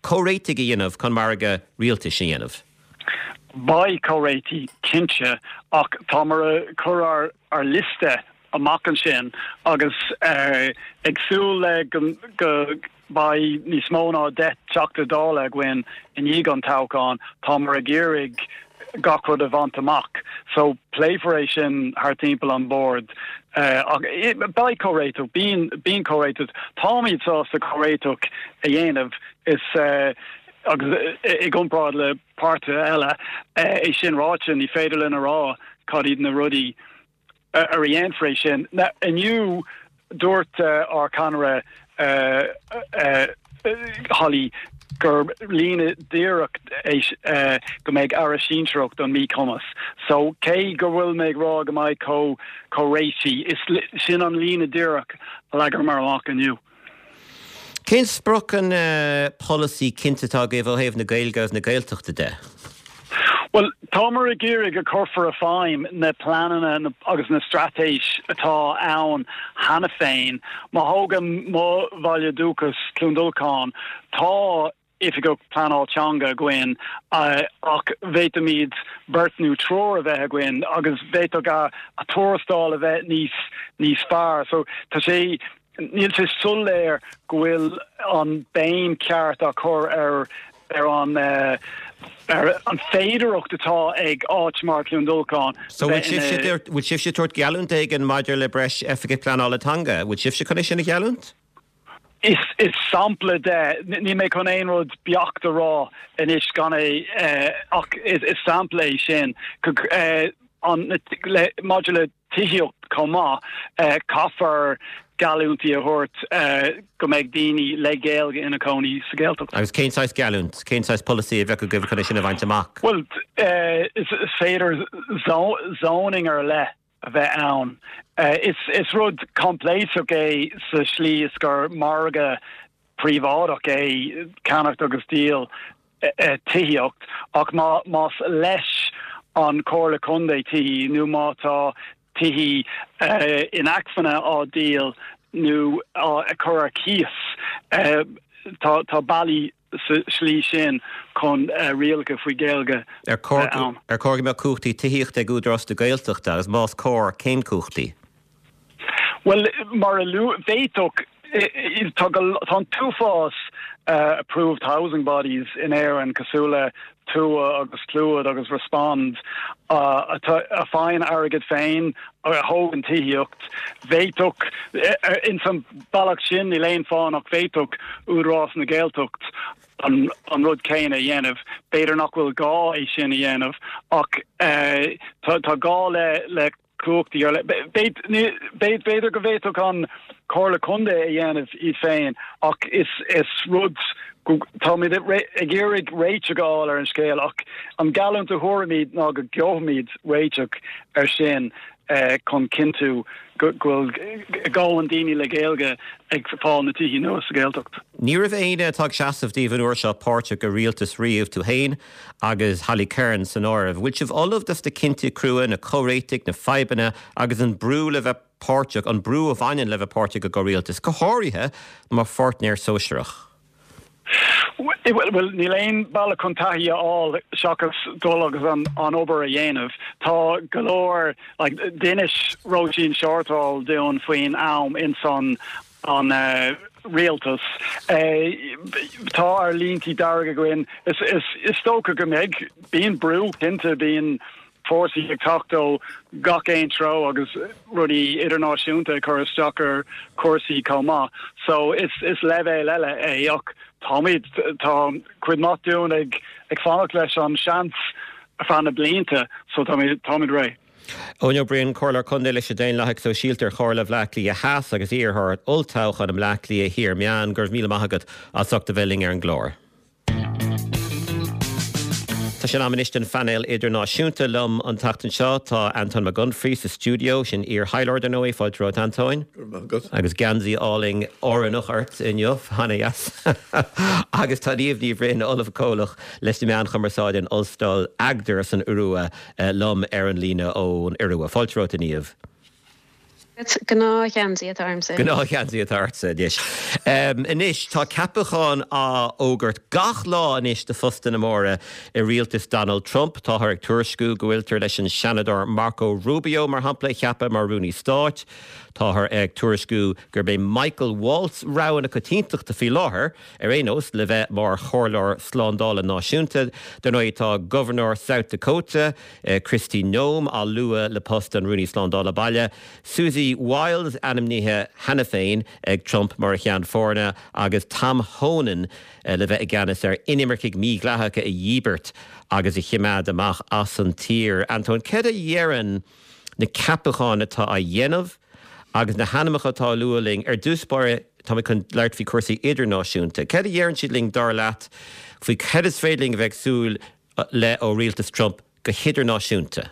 córéite dhéanamh chun marga rialta sin dhéanamh. By choréiti kinse ach tamara churar ar liste amach an sin agus uh, agsúl le go by ní smóna det teachta dála gwen in ígan tácán tamara gérig gacrod a bhaint amach. So playforation haar timple on board. Uh, by choréito, being being choréited, Tommy saw the choréitok a dhéanamh is uh, I gumprad le parte ella e sin ráin I féidir in a rá cadíd na rudí a réon fré sin. Na aniu dúirt ar canra Holly gur lína díireach go méid ara sínseach don mí commas. So cé gur bhfuil méid rá go maiid có choréisi is sin an lína díireach le gur mar amach aniu. Cén spruch an uh, policy cinntatá géh héh na gailgah na gailteachta de? Well, támar a géirig a chur a fáim na planana agus na stratéis atá ann hana féin, má hógan má bhaile dúchas clúndulcán, tá if you go plan all changa gwen uh ach vetamid birthnú tror a bheit gwen agus vetoga a tourstall a vet nís nís far so ta sé níl sé sulléir gohfuil an béim ceart a chur ar ar an uh, ar an féidireacht atá ag áit mar clúndulcán. So would sif sé tuairt gealunt ag an maidir le breis efige plan álatanga? Would sif sé chuna sin a gealunt? Is is sample de ní mé chun éon rud beachta rá in is gan é ach is is sample é sin an module tiíocht comá caafar galúntaí a thuirt go méid daoine le géalga ina coní sa géalteach. Agus céinsáis galúnt, céinsáis policy a bheith go gibh chuna sin a bhaint amach? Well, is féidir zoning ar le a bheith ann. Uh, it's it's rud compléis é sa slí is gur marga príomhádach é cannacht agus díal tiíocht ach má más leis an cóla chundé tií nó mátá tií in acfanna á díal nó a chur a cíos tá tá bailí slí sin chun rialga faoi géalga ar cóga me cúchtaí tiíocht ag údras do gailteachta agus más cór céim cúchtaí. Well, mar a lu vétok tá two fás uh, approved housing bodies in air and Casula two agus fluid agus respond uh, a, a fine arrogant fein a hogan tiíocht vétok uh, in some balach sin I lein fánach vétok údrás na géaltocht an an rud céine a dhéanamh beidir nach bhfuil gá é sin a dhéanamh ach uh, tá tá gá le le cúchtaí ar le beit beit beidir go bhéach an cóla chundé a dhéanamh iad féin ach is is rud tá mid a ggéirigh réite gáil ar an scéal ach an galanta thuramíd ná go geomíd réiteach ar sin chun cinú gohfuil gáin daoine le géalga ag fáil na tíí nuas a géalteacht. Ní rah éine tá seaamh díomhan uair seo páirte go rialtas riamh tú hain agus Hallí Cairn san áibh, which of all of das de cinnte cruúa na choréitic na feibanna agus an brú le bheith páirteach an brú a bhain le bheith páirte go rialtas go háirithe má fortnéir sóisireach. Well, well ní léon bailla contaí á seachas dul agus an an obair a dhéanamh tá golóir like Danish roisin seartáil dún faoin am in san an uh, rialtas uh, tá ar líntaí darga goin is is is tóca go méid bíon brú cinnte bíon fórsaí ag tachtó gach éon tro agus rudí idirnáisiúnta chur isteach ar cuasaí comá so is is levé leile é ach Tommy tá cuid not dún ag ag fánach leis an seans a fanna blianta so Tommy Tommy Ray. Óneo brion cólar chundé leis déin leach so síaltar chóir le bhlaclaí a heas agus íorthart oltáach an am bhlaclaí a hir meán gur míle maithagad a soachta bheling ar an glór. Tá sin amministan fannéil idirnáisiúnta lom an tatan seo tá Anton McGunfrey sa stúdio sin ar Highland an óí fáil rud Antoin agus gansaí áling áannach ort inniuh hanaas agus tá díomhní bhrin olaf cólach leis meán chumarsáid an olstal agdar san urua lom ar an lína ón urua fáil rud iníomh. Gná cheansaí atarmsa. Gná cheansaí atarsa dis. Inis tá capachán á ógurt gach lá inis de fustan na móra i rialtas Donald Trump, tá ag tuairisciú go bhfuiltar leis an senador Marco Rubio mar hampla cheapa mar Rooney Stáit. Tá ag tuairisciú gur bé Michael Waltz rahan a cotíntaach de fi láthair ar éos le bheith mar chorlár sláándála náisiúnta. Den nó tá Governor South Dakota, uh, Kristi Noem a lua le post an Rooney sláándála baile. Susie Wiles animníthe hena féin ag Trump mar chean fórna agus Tom Honan uh, le bheith aganas ar inimirciigh mí glathacha i dhíbert agus i chiimead amach as an tír. Anton, ced a dhéann na capachán atá a dhéanamh agus na hanamacha tá lualing ar dúspáire tá me chun leirt fi cuasaí idirnáisiúnta. Ced a dhéann siad ling dar leat faoi ced is féidling bheith súil le ó rialtas Trump go hidirnáisiúnta.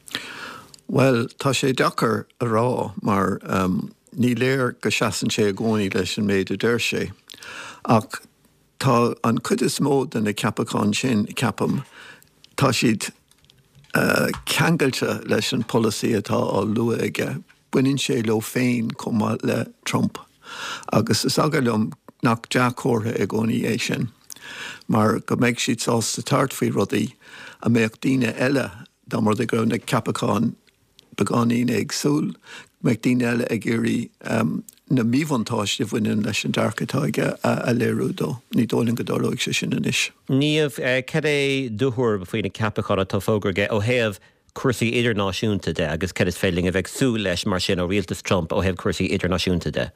Well, tá sé dachar a rá mar um, ní léir go seasan sé a gcónaí leis an méid a deir sé. Ach tá an cud is mód na capachán sin capam, tá siad uh, ceangailte leis an policy atá á lua aige. Buinn sé lo féin cuma le Trump. Agus is agalum nach deachcótha ag gcónaí é sin. Mar go méid siad sás sa tart faoi rudaí a méocht daoine eile dá mar de gur na capachán beganín ag súl, meag daoine eile ag irí um, na míhantáiste bhaineann leis an dearcatá aige a, a léirú dó. Ní dóling go dóróigh sé sin inis. Níomh uh, ced é dúthúir faoin na capachán atá fógarge ó thaobh cuasaí idirnáisiúnta de agus ced is féiling a bheith súil leis mar sin ó rialtas Trump ó thaobh cuasaí idirnáisiúnta de.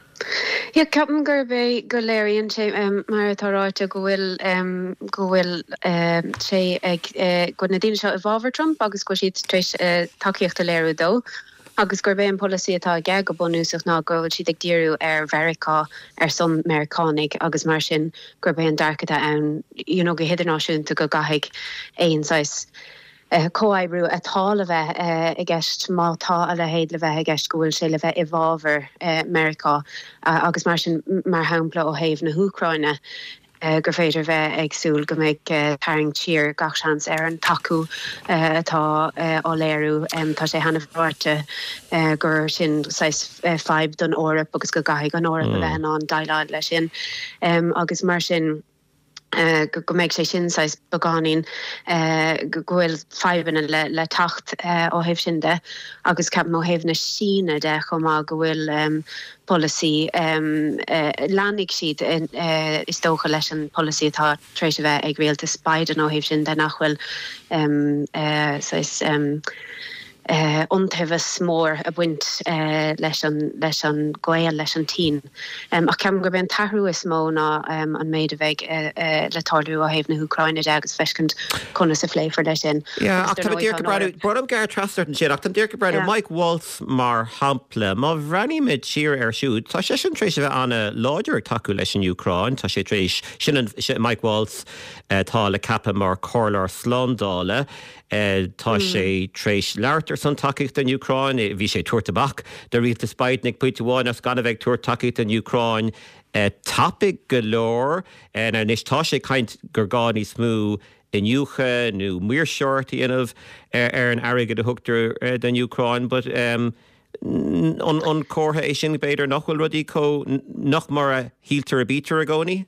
Ja, ceapan gur bé go léironn sé um, mar atáráte go bhfuil um, go bhfuil um, sé ag uh, go na daoine seo i bhábhar Trump agus go siad tríis uh, takeíochta léirú dó. Agus gur bé an policy atá ag go bunúsach ná go bhfuil siad ag díriú ar Verica ar son Americanig agus mar sin gur bé an darcata ann you know, go hidirnáisiúnta go gaithigh éonáis Uh, Cóibrú atá le bheith uh, i gceist mátá a le héad le bheith i gceist go bhfuil sé le bheith i bhábhar uh, America uh, agus mar sin mar hampla ó thaobh na Húcráine uh, gur féidir bheith agsúil go méid uh, taring tír gach seans ar an taú uh, atá uh, á léirú um, tá sé hena bhráte uh, gur sin feib don órap agus go gaithigh an órap mm. a bheith an daileáid lei sin um, agus mar sin Uh, go, go méid sé sin sais bagánín uh, go bhfuil feibhanna le, le tacht uh, ó hebh sin de agus ceap ó hebh na síne de chumá go bhfuil um, policy um, uh, lánig siad in, uh, is dócha leis an policy atá tréis a bheith ag réalta spaidan ó hebh sin de nachhfuil um, uh, sais um, Uh, ontefas mór a buint uh, leis an leis an goil leis an tín. Um, ach ceam gur ben tahrú is mó ná um, an méid a bheith uh, uh, le tarlú a héh na Húcráine de agus fescint chuna sa fléifar leis sin. Ja, ach tá dtíir go breú, brodam gar trasart an sin, ach tá dtíir go breú Mike Waltz mar hampla, má bhreaní mid siar ar siúd, tá sé sin trééis a bheith anna láidir taú leis an Ucráin, tá sé trééis sin Mike Waltz uh, tá le cappa mar chorlár slándála, Uh, tá mm. sé trééis leirtar san takeícht an Ucráin, bhí sé tuairtabach de rialtas Spidnig puiteháin as gan a bheith tuair takeícht an Ucráin uh, tapig go leor uh, na níos tá sé caint gur gáí smú in Ucha nó muirseirtaí inmh ar ar an airigad a thugtar uh, den Ucráin, but um, an, an córtha é sin beidir nachhfuil rudí có nach mar a híaltar a bítar a gcónaí?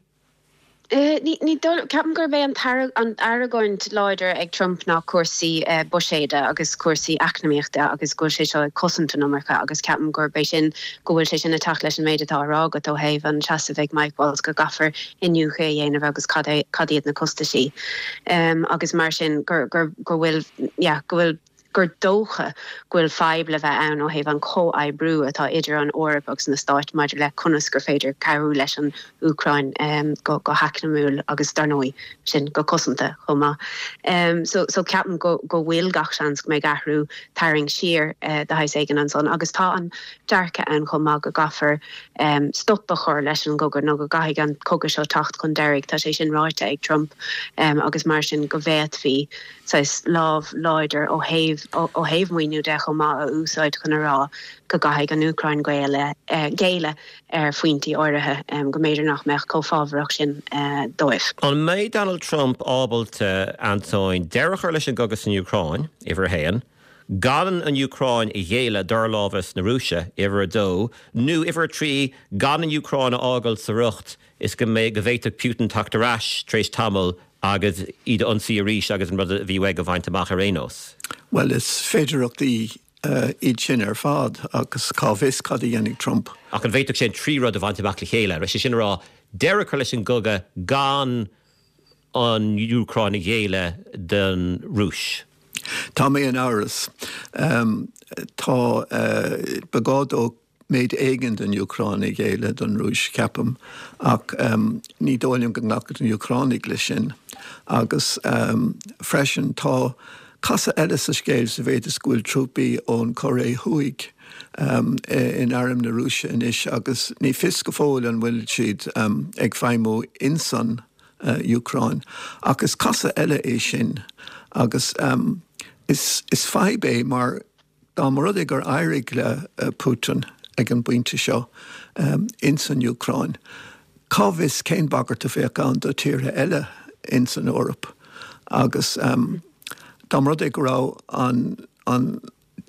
Uh, ní ní ceapan gur bé an an Aragornt láidir ag Trump ná cuasaí uh, buséide agus cuasaí eacnamíochta agus gúil sé seo cosanta nómarcha agus ceapan gur bé sin go bhfuil sé sin na tacht leis an méid atá rágad ó thaobh an seasamh Mike Waltz go gafar inniucha dhéanamh agus cadíad na costaí. Um, agus mar sin gur gur gur bhfuil yeah, go bhfuil gur dócha ghfuil feib le bheith ann ó héh an có-aibbrú atá idir an órap agus na Stáit maidir le conas gur féidir ceú leis an Ucráin um, go, go hacnamúil agus darnói sin go cosanta chuma. Um, so so ceapan go, go bhfuil gach seans go méid gahrú taring siar uh, de hais éigen an son, agus tá an dearcha an chuma go gafar um, stoppa chur leis an gogur nó go gaigh an cogur seo tacht chun deirig tá sé sin ráite ag Trump um, agus mar sin go bhéad hí sais láh láidir ó héh ó héh muoinú de go má a úsáid chun rá go gaigh an Ucráin gaile uh, géile ar faointí áirithe um, go méidir nach meach cófábhreach sin uh, dóibh. An méid Donald Trump ábalta Antóin deirechar leis an gogus an Ucráin ihar héan Gan an Ukraine I dhéile darlávis na Rúise iver a dó, nu iver a trí gan an Ukraine ágal sa rucht is go mé go bhéiteach Putin tachtarás trééis tamil agus iad ansaí a rís agus an rud a bhí weig a bhaint amach a rénos. Well, is féidireachtaí uh, iad sin ar fad agus cá bhís cad i dhéanamh Trump. Ach an bhéiteach sin trí rud a bhaint amach le chéile, Reis sin rá deire leis an goga gan an Ukraine I dhéile den Rúis. Tá mé an áras. Um, tá uh, begád ó méid éigen den Ukraine géile don Rúis ceapam ach um, ní dóilm go ngach an Ukraine lei sin agus um, freisin tá casa eile sa scéil sa bhéad a scoil trúpaí ón Coré Huig um, in airm na Rúise inis agus ní fis go fóil an bhfuil siad um, ag feimó insan uh, Ukraine agus casa eile é sin agus um, is, is feibé mar dá mar rud ag gur éirigh le uh, Putin ag an buinte seo um, in san Ukraine. Cábhis cén bagart a bheith an do tíre eile in san Eorop. Agus um, dá mar rud ag rá an, an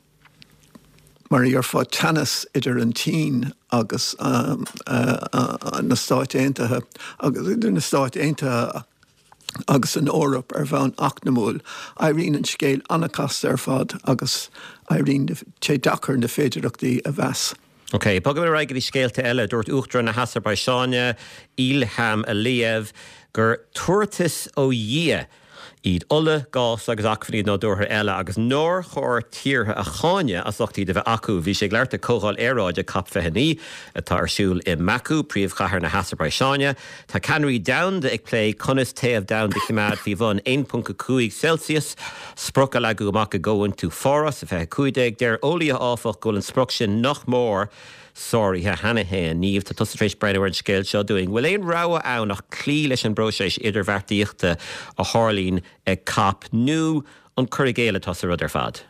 mar ar fá teannas idir an tín agus um, uh, uh, na Stáit Aontaithe agus idir na Stáit Aontaithe agus an Eorop ar bhean achnamúil. Éiríonn an scéil annachas ar fad agus éiríonn sé dachar na féidireachtaí a bheas. Ok, pagam ar aigad I scéalta eile dúirt uachtar na Azerbaijáine, Ilham Aliyev, gur tuairtas ó dhia iad ola gás agus acmhaíad nó dúrtha eile agus nóir chóir tíortha a cháine as ochtaí de bheith acu, bhí sé gleirta cógáil éráide cap fehanní atá arsúil I Macu, príomhchathair na Azerbaijáine. Tá canraí domhanda ag plé conas taobh domhanda chimead bhí bhain one point five Celsius, spruc a leagu amach a ggóin tú fóras a bheith cuideag déir ólia áfach gúil an spruc sin nach mór Sorry, ha hanna hen, níomh tá tusa trééis breidhar an scéil seo doing. Bhfuil éon ráha ann nach clí leis an broséis idir bheartaíochta a Harlín ag cap nó an curigéile tusa rud ar fad.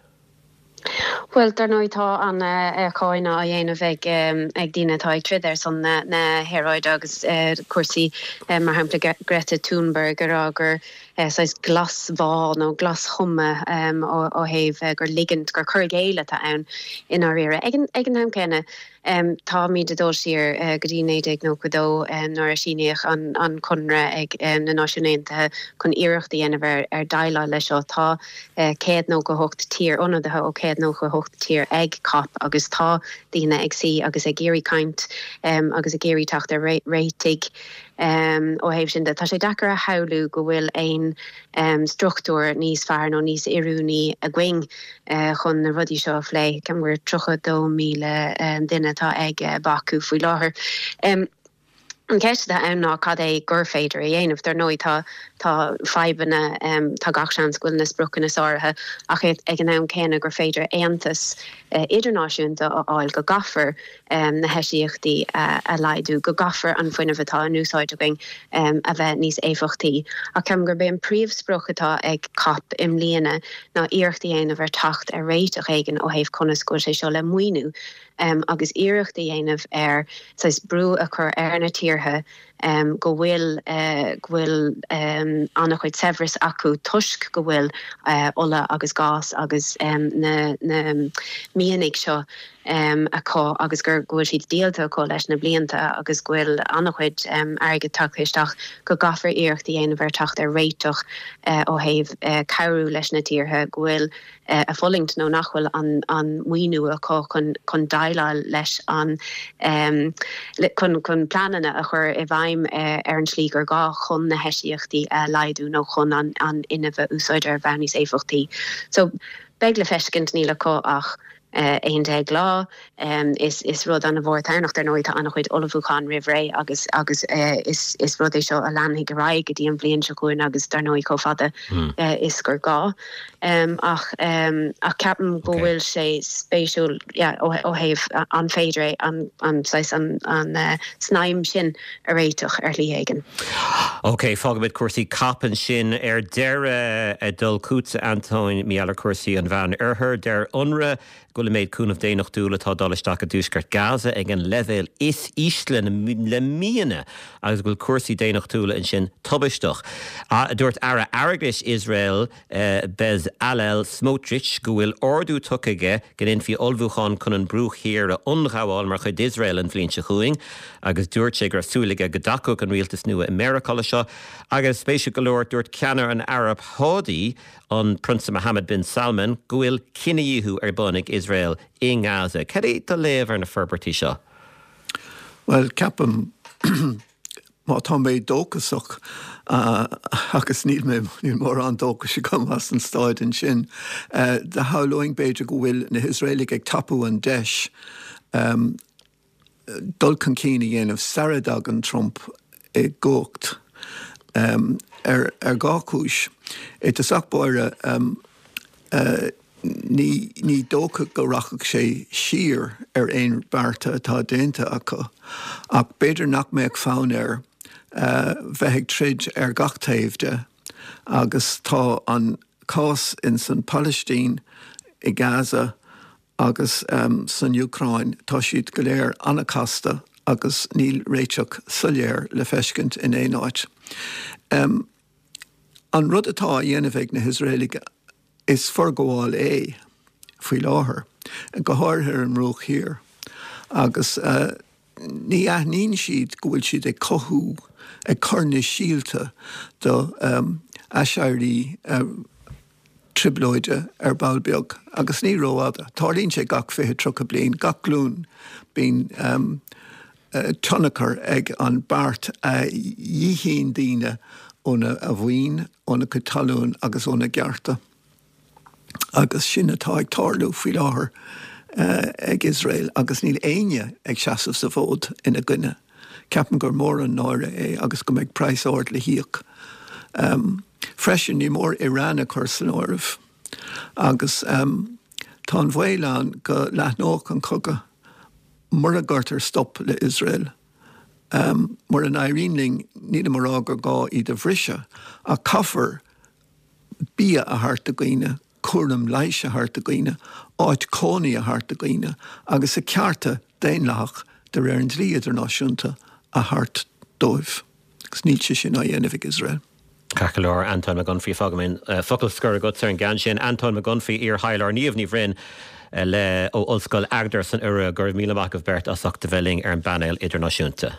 Well, dar nóidtá an uh, cáine a dhéanamh ag, um, ag dína tá ag trid ar san na, na heróid agus uh, cuasaí uh, mar hampla Greta Thunberg ar agur uh, sais glas bhá nó glas chumme um, ó, ó héh uh, gur ligint gur curigéile tá ann in ar ire. Ag an ham cenne um, tá míad a dó siar uh, go dtí néideag nó go dó um, nóir a síneach an, an conra ag um, na náisiúnéanta chun iireachtaí dhéanamh ar daile lei seo tá uh, céad nó go hocht tír ionadaithe ó céad nó go hocht tír ag cap agus tá dína ag sí agus ag géirí caint um, agus a géirí tacht ar réitig um, ó héh sin de tá sé dachar a haú go bhfuil ein um, struchtúr níos fearr nó níos iúní a going uh, chun na rudí seo lé cem gur trocha dó míle um, duine tá ag uh, Baku faoi láthair. Um, An ceiste ann ná cad é gur féidir a dhéanamh tar nóid tá tá feibanna um, tá gach sean scoil na sprucan is áirithe ach ag an ann céanna gur féidir éantas uh, idirnáisiúnta á áil go gafar um, na heisiíochtaí uh, a leidú go gafar an foiineh atá an úsáid going um, a bheith níos éfachtaí. A cem gur ben príomhsprochatá ag cap im líana ná íochtaí dhéanamh ar tacht ar réiteach éigen ó héh conna scoil sé seo le muoinú. Um, agus iireachta dhéanamh ar sais brú a chur ar na tíortha um, go bhfuil uh, go bhfuil um, annach chuid severas acu tuisc go bhfuil uh, ola agus gás agus um, na, na míonig seo um, a có agus gur gohfuil siad díalta có leis na blianta agus gohfuil annach chuid um, airge takeíisteach go gafar iireachta dhéanamh ar tacht ar réiteach uh, ó héh uh, cabhrú leis na tíortha gohfuil uh, a follingt nó nachhfuil an, an muoinú a có chun, chun daile leis an um, chun, chun planana a chur i bhaim uh, ar an slígur gá chun na heisiíochtaí uh, leidú nó chun an, an inmh úsáid ar bheanníos éfachtaí. So beg le fescint níla có ach Uh, ein de glá um, is, is rud an a bhór tarnacht ar nóid annach chuid olafúchan rihré agus agus uh, is, is rud é seo a leannaigh go raig go dtí an blion se chuin agus dar nóid có fada mm. uh, is gur gá. Um, ach um, ach ceapan go bhfuil sé spéisiúil yeah, ó, ó héh an féidir an, an, an, an uh, snaim sin a réiteach ar lí éigen. Ok, fágabid cuasaí capan sin ar deire a dul cúta Antóin Míallar cuasaí an bhean arthir der unra go le méid cúnmh déanaach dúla tá dálasteach a dúsgart Gaza ag an levéil is ísle le míana agus goil cuasaí déanaach dúla in sin tubisteach. A dúirt ara airglis Israel uh, bez Alel Smotrich go bhfuil ordú tucaige gan infi olbhúchan chun an brúch hir a unráháil mar chud Israel an bhlíonn se chuing, agus dúirt sé gur súlaige go dacú an rialtas nua America le seo, agus spéisiú go leir dúirt ceannar an Arab Hádaí an Prince Mohammed bin Salman go bhfuil cinnaíthú ar bunig Israel in Gaza. Cedi do léamh ar na ferbertí seo? Well, ceapam má tá méid dócasach uh, agus níl mé níl mór an dócas se gom as an stáid in sin. Uh, de háloing beidir go bhfuil na Israelig ag tapú an deis um, dul can cíine dhéanamh saradag an Trump ag gócht um, ar, ar gácúis. É is achbáire um, uh, ní, ní dócha go rachach sé siar ar éon barta atá déanta acu, ach beidir nach méid fán ar uh, bheith trid ar gachtaimhde agus tá an cás in san Palestine i Gaza agus um, san Ucrain tá siad go léir anacasta agus níl réiteach soléir le feiscint in éáid. Um, an rud atá dhéanamh na Israelige is forgóáil é faoi láthair, go háirthar an rúch hir. Agus uh, ní aithníonn siad go bhfuil siad ag cothú ag carne síalta do um, aiseirí um, tribloide ar bailbeag agus ní róáda. Tarlíonn sé gach fithe trocha bliain, gach glún bín um, uh, tonachar ag an bart a dhíhíon daoine óna a bhhaoin, óna Catalún agus óna Gearta. Agus sin atá ag tarlú faoi láthair uh, ag Israel agus níl aine ag seasamh sa bhód ina gcuine. Ceapan gur mór an náire é agus go méid praesáard le hiíoch. Um, Freisin ní mór Irána chuir san áireamh. Agus um, tá an bhhéileán go leathnóch an cogadh mar a gurtar stop le Israel. Um, mar an éiríonling ní mar águr gá iad a bhrise a caithfar bí a thart a gcuine, cuairm leis a thart a gcuine, áit cónaí a thart a gcuine, agus a cearta déanlach de réir an dlí idirnáisiúnta a thart dóibh. Agus níl sé sin á dhéanamh Israel. Cacalor Anton McGunphy fagamin uh, focal scur a gut ar an gan sin Anton McGunphy ar heilar níomh ní bhrin uh, le ó Ulscoil Agder san ura gur míle amach of bert as achta bheling ar an banel idirnáisiúnta.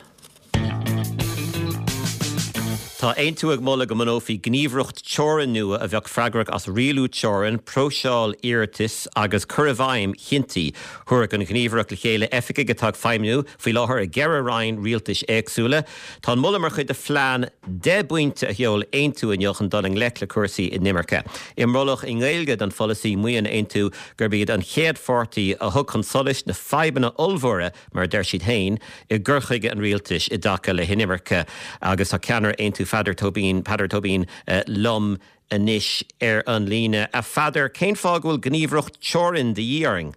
Tá ein tú ag molla go manófií gníomhrucht teoran nua a bheadh freagrach as rialú teoran, próseáil iartas agus curabhaim chintaí thuair an gníomhrucht le chéile effice go tag feimniú faoi láthair a gceithre rainn rialtas éagsúla. Tá molla mar chuid de phlean de buinte a heol ein tú in jochan don an lech le cuasaí in Nimmercha. Imrolach in ghilge don folasí muoin ein tú gur bíad an chéad fortaí a thug chun solis na feibanna olmhóra mar der siad hain i ggurchaige an rialtas i dtaca le Nimmercha agus a ceannar ein tú Fadar Tobin, Padar Tobin, uh, Lum, Anish, Er an Lína. A Fadar, Cain Fogwil, Gníomhrucht, Chorin, the Yearing.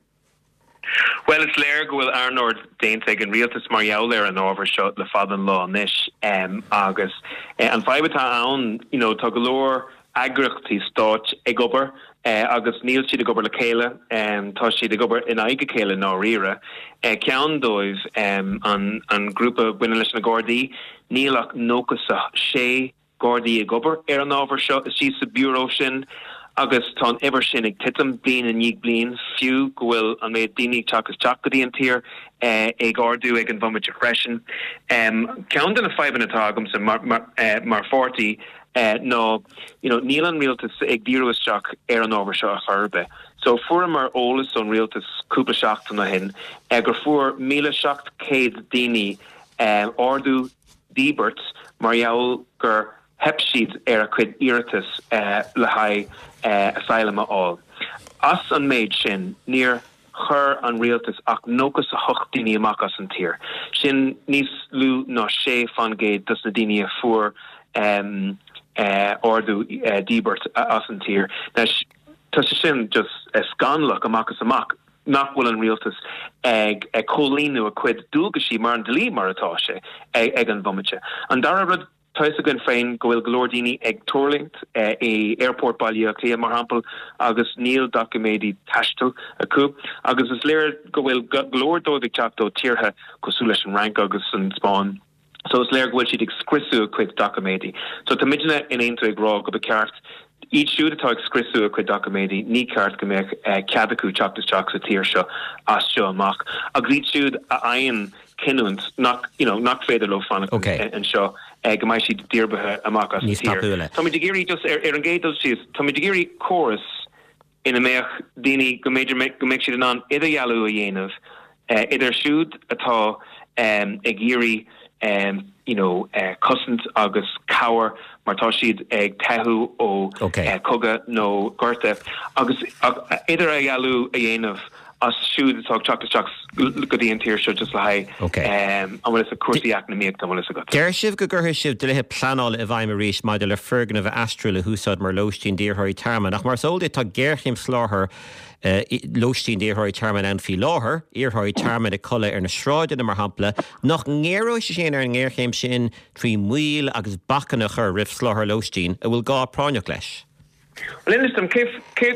Well, it's Lair Gwil Arnord Dainteg and Realtas Mariaul there and overshot the father-in-law Nish um, Agus. Uh, and Fibata Aun, you know, Togalor, Agrachti Stoch, Egober, uh, Agus Neil Chi de Gober Lakela, and Toshi de Gober in Aiga Kela Norira, uh, Kian Doiv, um, on, on group of Winilish na Gordy, Neilach Nokasa Shea, Gordy Egober, Aaron overshot, she's a bureau shin. Agus ton ever sinnig titum blin and yig blin few gwil an made dini chakas chakadi and tier uh, ag ordu ag an vomit freshen um count in a five in a tagum so mar mar, uh, mar forty uh, no you know Neil realtas ag dirus chak er an overshot harbe so for mar oldest on realtas kupa shacht on hin eger for mila shacht kade dini um ordu deberts mariaul gur hepsheed er a quid iritus uh, lahai uh, asylum all. Us an maid shin near her an realtus ach nokus a hochtini amakas an tier. Shin nis lu no she fan gate dus nadini for um uh ordu uh, debert uh, us an tier. Now tus shin just a uh, scan look amakas amak. Not will an realtus ag a colinu a quid dulgashi mar an deli maratashe ag an vomiche. And darabad Tuis agan féin gohfuil glórdíní ag tourlingt uh, é airport bailíocht é mar hampel agus níl documédi tastal acu agus is léir gohfuil glórdóig teachtó tíortha cosú leis an rank agus an Spáin. So is léir gohfuil siad ag scrisú a cuid documédi. So tá midna in éontu ag rá go be ceart each siúd atá ag scrisú a cuid documédi ní ceart go méid uh, ceadacú teachtas teach sa tíir seo as seo amach. Ag rí siúd a aon cinúnt nach you know nach féidir lo fanna an seo. Uh, go mai si dearbethe amach as tír. Tá mi de géirí just ar ar an gédal sios, tá mi de géirí chorus ina méach daoine go méidir go méid siad an idirhealú a dhéanamh uh, idir siúd atá um, ag géirí um, you know, uh, cosint agus cabhar mar tá siad ag tathú ó okay. uh, coga nó gorta agus ag, uh, idirhealú a dhéanamh as siúd atá teachtas teach go dtíon tíir seo just le haid an bhfuil is a cuasaíach na míad go bhfuil is a go. Deir sibh go gurtha sibh de lethe planáil a bhaim a rís maidir le fergan a bheith astrú le húsáid mar lóistín díorthirí tarma nach mar sóilde tá ggéirchim sláthair uh, lóistín díorthirí tarma an fi láthair íorthirí tarma de colla ar na sráide na mar hampla nach ngéiró sé sin ar an ggéirchéim sin trí muil agus bachanna chur rih sláthair lóistín a bhfuil gá práineach leis. Well, listen, cé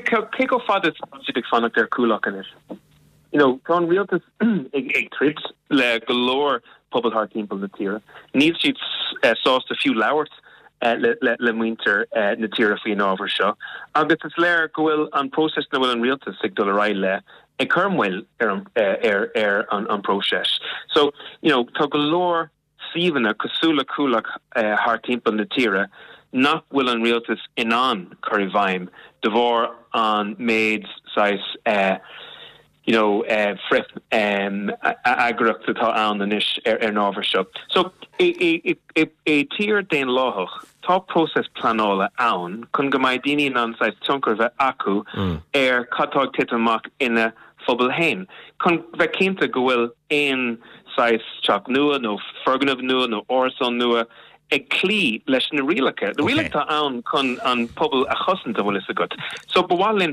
go fad si ag fannach ar cúlach in it. You know, tá rialtas ag ag trid le golóir pobl thar timpeall na tíre. Níl siad uh, sásta fiú labhairt uh, le, le, le muinter uh, na tíre faoin ábhar seo. Agus is léir go bhfuil an próses na bhfuil an rialtas ag dul a rá le ag chumhfuil ar an ar ar an an próses. So, you know, tá golóir síomhanna cosúla cúlach uh, thar timpeall na tíre. Nach will an realtas in an curry vime devor on maids size uh you know uh frith um agrach to ta an the nish er er nover shop. So a a a a tier den loch top process planola aun kun go mai dini non size chunker ve aku er catog titamak in a fubble hain kun vekinta goil in size chop nua no fergan of nua no orson nua ag clí leis na rialacha. The rialachta ann chun an pobl a chosanta bhfuil is a gut. So bhálinn,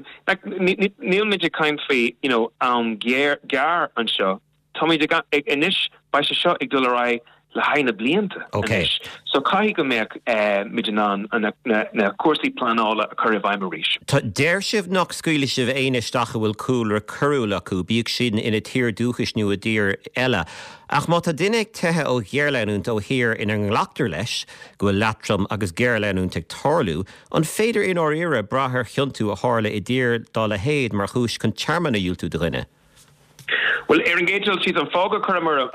níl méidir caint fé, you know, an gear an seo, tá méidir inis ba se seo ag dul ará le haina blianta. Okay. So cai go méach midin an na cuasaí planála a chur a bhaim a rís. Tá déir sibh nach scuile sibh aine stacha bhfuil cool ar curúla acu bíag sin ina tír dúchas nu a dír eile. Ach má tá duine ag tethe ó ggéirleanúnt ó hir in an ghlaachtar leis go bhfuil latram agus ggéirleanúnt ag tarlú, an féidir in áíire brathir chiuntú a hála i dtír dá le héad mar chúis chun tearmanna dúiltú do rinne. Well, er engagel she's on fog curmer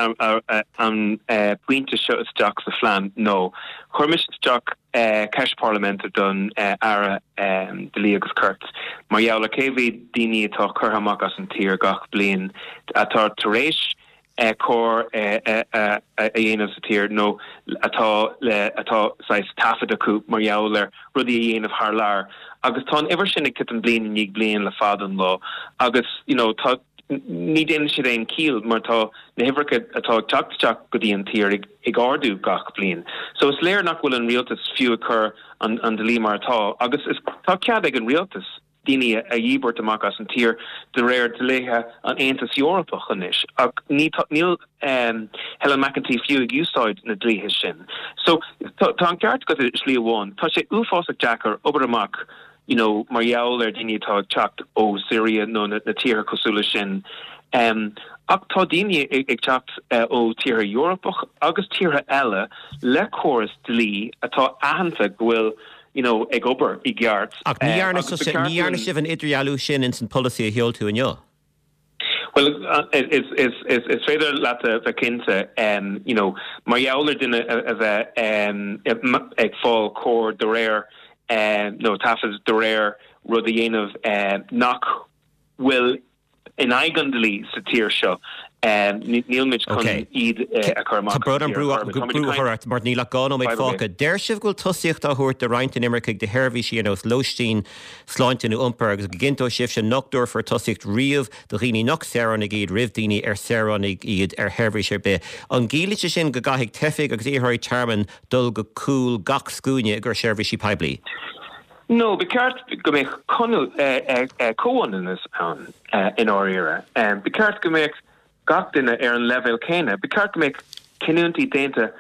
an puinte show stock the flan no Cormish stock cash parliament done ara the Leagus Kurtz Mariala Kevi Dini atá curhamakas and tier gach blin atá Teresh cor a yen of tier no atá le atá size tafada coup Mariala ruddy yen of harlar Agus tá ever sinnig kit an blin nig blin le fadan law Agus you know tá ní déan si é cíl mar tá na hifracha atá teachteach go dtí an tír ag ardú gach blian. So is léir nach bhfuil an rialtas fiú chur an an delí mar atá. Agus is tá cead ag an rialtas daoine a dhíbert amach as an tír de réir de léthe an Aontas Eorpach inis. Ach níl um, Helen McEntee fiú ag úsáid na dlíthe sin. So tá an ceart go slí bháin. Tá sé uafásach Jackar obair amach you know, Marielle er dini tá chacht ó Syria no na, na tíre cosúla sin. Um, ach tá dini ag, ag chacht uh, ó tíre Europach agus tíre eile le choras dlí atá ahananta bhfuil you know, ag obair i gceart. Ach níarna sibh an idirhealú sin in san policy a heol tú an jo? Well, uh, it's it's it's it's rather latte vakinta, um, you know, Marielle dini a bheith um ag fall core de rare. Um, no, tafas de rare ruddy of uh, knock will in eigandly satir show. Um, Neil Mitch con eid a carmac. Tá brod an brúhart mar níla gán méid fáca. Déir sibh goil tosíocht a thuirt de Reinint in Immerigh de Herví sí nos Lóistín sláintin ú umpar agus gintó sibh sin nachdúir for tosíocht riamh do rií nach serannig iad rivdaoine ar serannig iad ar Herví sé be. An gílite sin go gaithigh tefig agus éthirí charman dul go cool gach scúine gur Herví sí peblií. No, bekeart go méid conú cóhanas an in áir éire. Bekeart go méid gach duine ar an level céine, bekeart go méid cinúntí déanta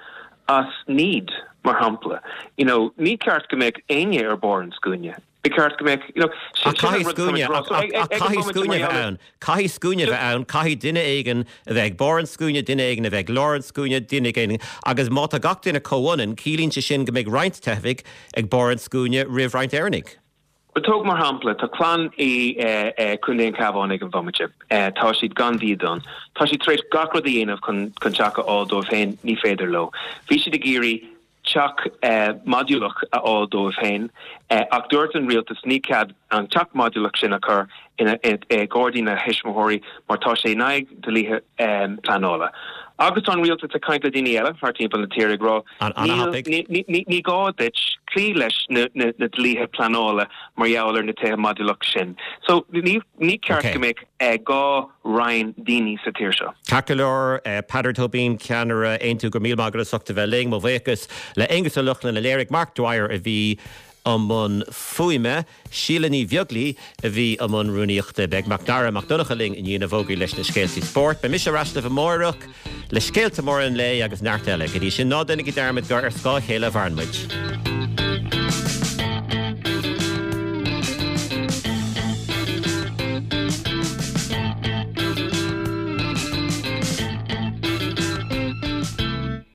as need mar hampla. You know, ní ceart go méid aine ar born scúne. Bicart go méid, you know, a caihi scúne, a caihi scúne bheith ann, caihi scúne bheith ann, caihi duine éigen a bheith boran scúne, duine éigen a bheith glóran scúne, duine éigen, agus máta gach duine cóhanan, cílín se sin go méid roint tehig ag boran scúne rih roint airnig. But tog mar hampla, tá clan i cúnaon cabhánig an bhamachip, tá siad gan díadán, tá siad tréis gacrad a dhéanamh chun teacha áldóibh féin ní féidir lo. Bhí siad a géirí Chuck uh, modulach a all dóibh féin, uh, ach dúirt an rialtas ní cad an Chuck modulach sin a chur in a, a, a Gordon a hismóirí mar tá sé naig de líthe um, planála. Agus an rialtas a caiint le daoine eile, mar timp an na tírig rá, ní gáidit clí leis na líthe planála mar jaolar na taobh modulach sin. So ní ceart go méid gá Ryan Dini sa tíir seo. Cacolor, Padar Tobin, Cianara, Aintu Gomil Magara Socta Veling, Movecus, Le Engus a Luchlan, Le Lyric, Mark Dwyer, a V. Amon Fuime, Sheelany Viogli, a V. Amon Runiachta, Beg McNara, McDonachaling, in Unavogi, Lesh na Skelsi Sport, By Misha Rashta Vamorach, Le Skelta Moran Lay, Agus Nartele, Gadisha Nodden, Gidarmid Gar, Ska Hela Varnwich.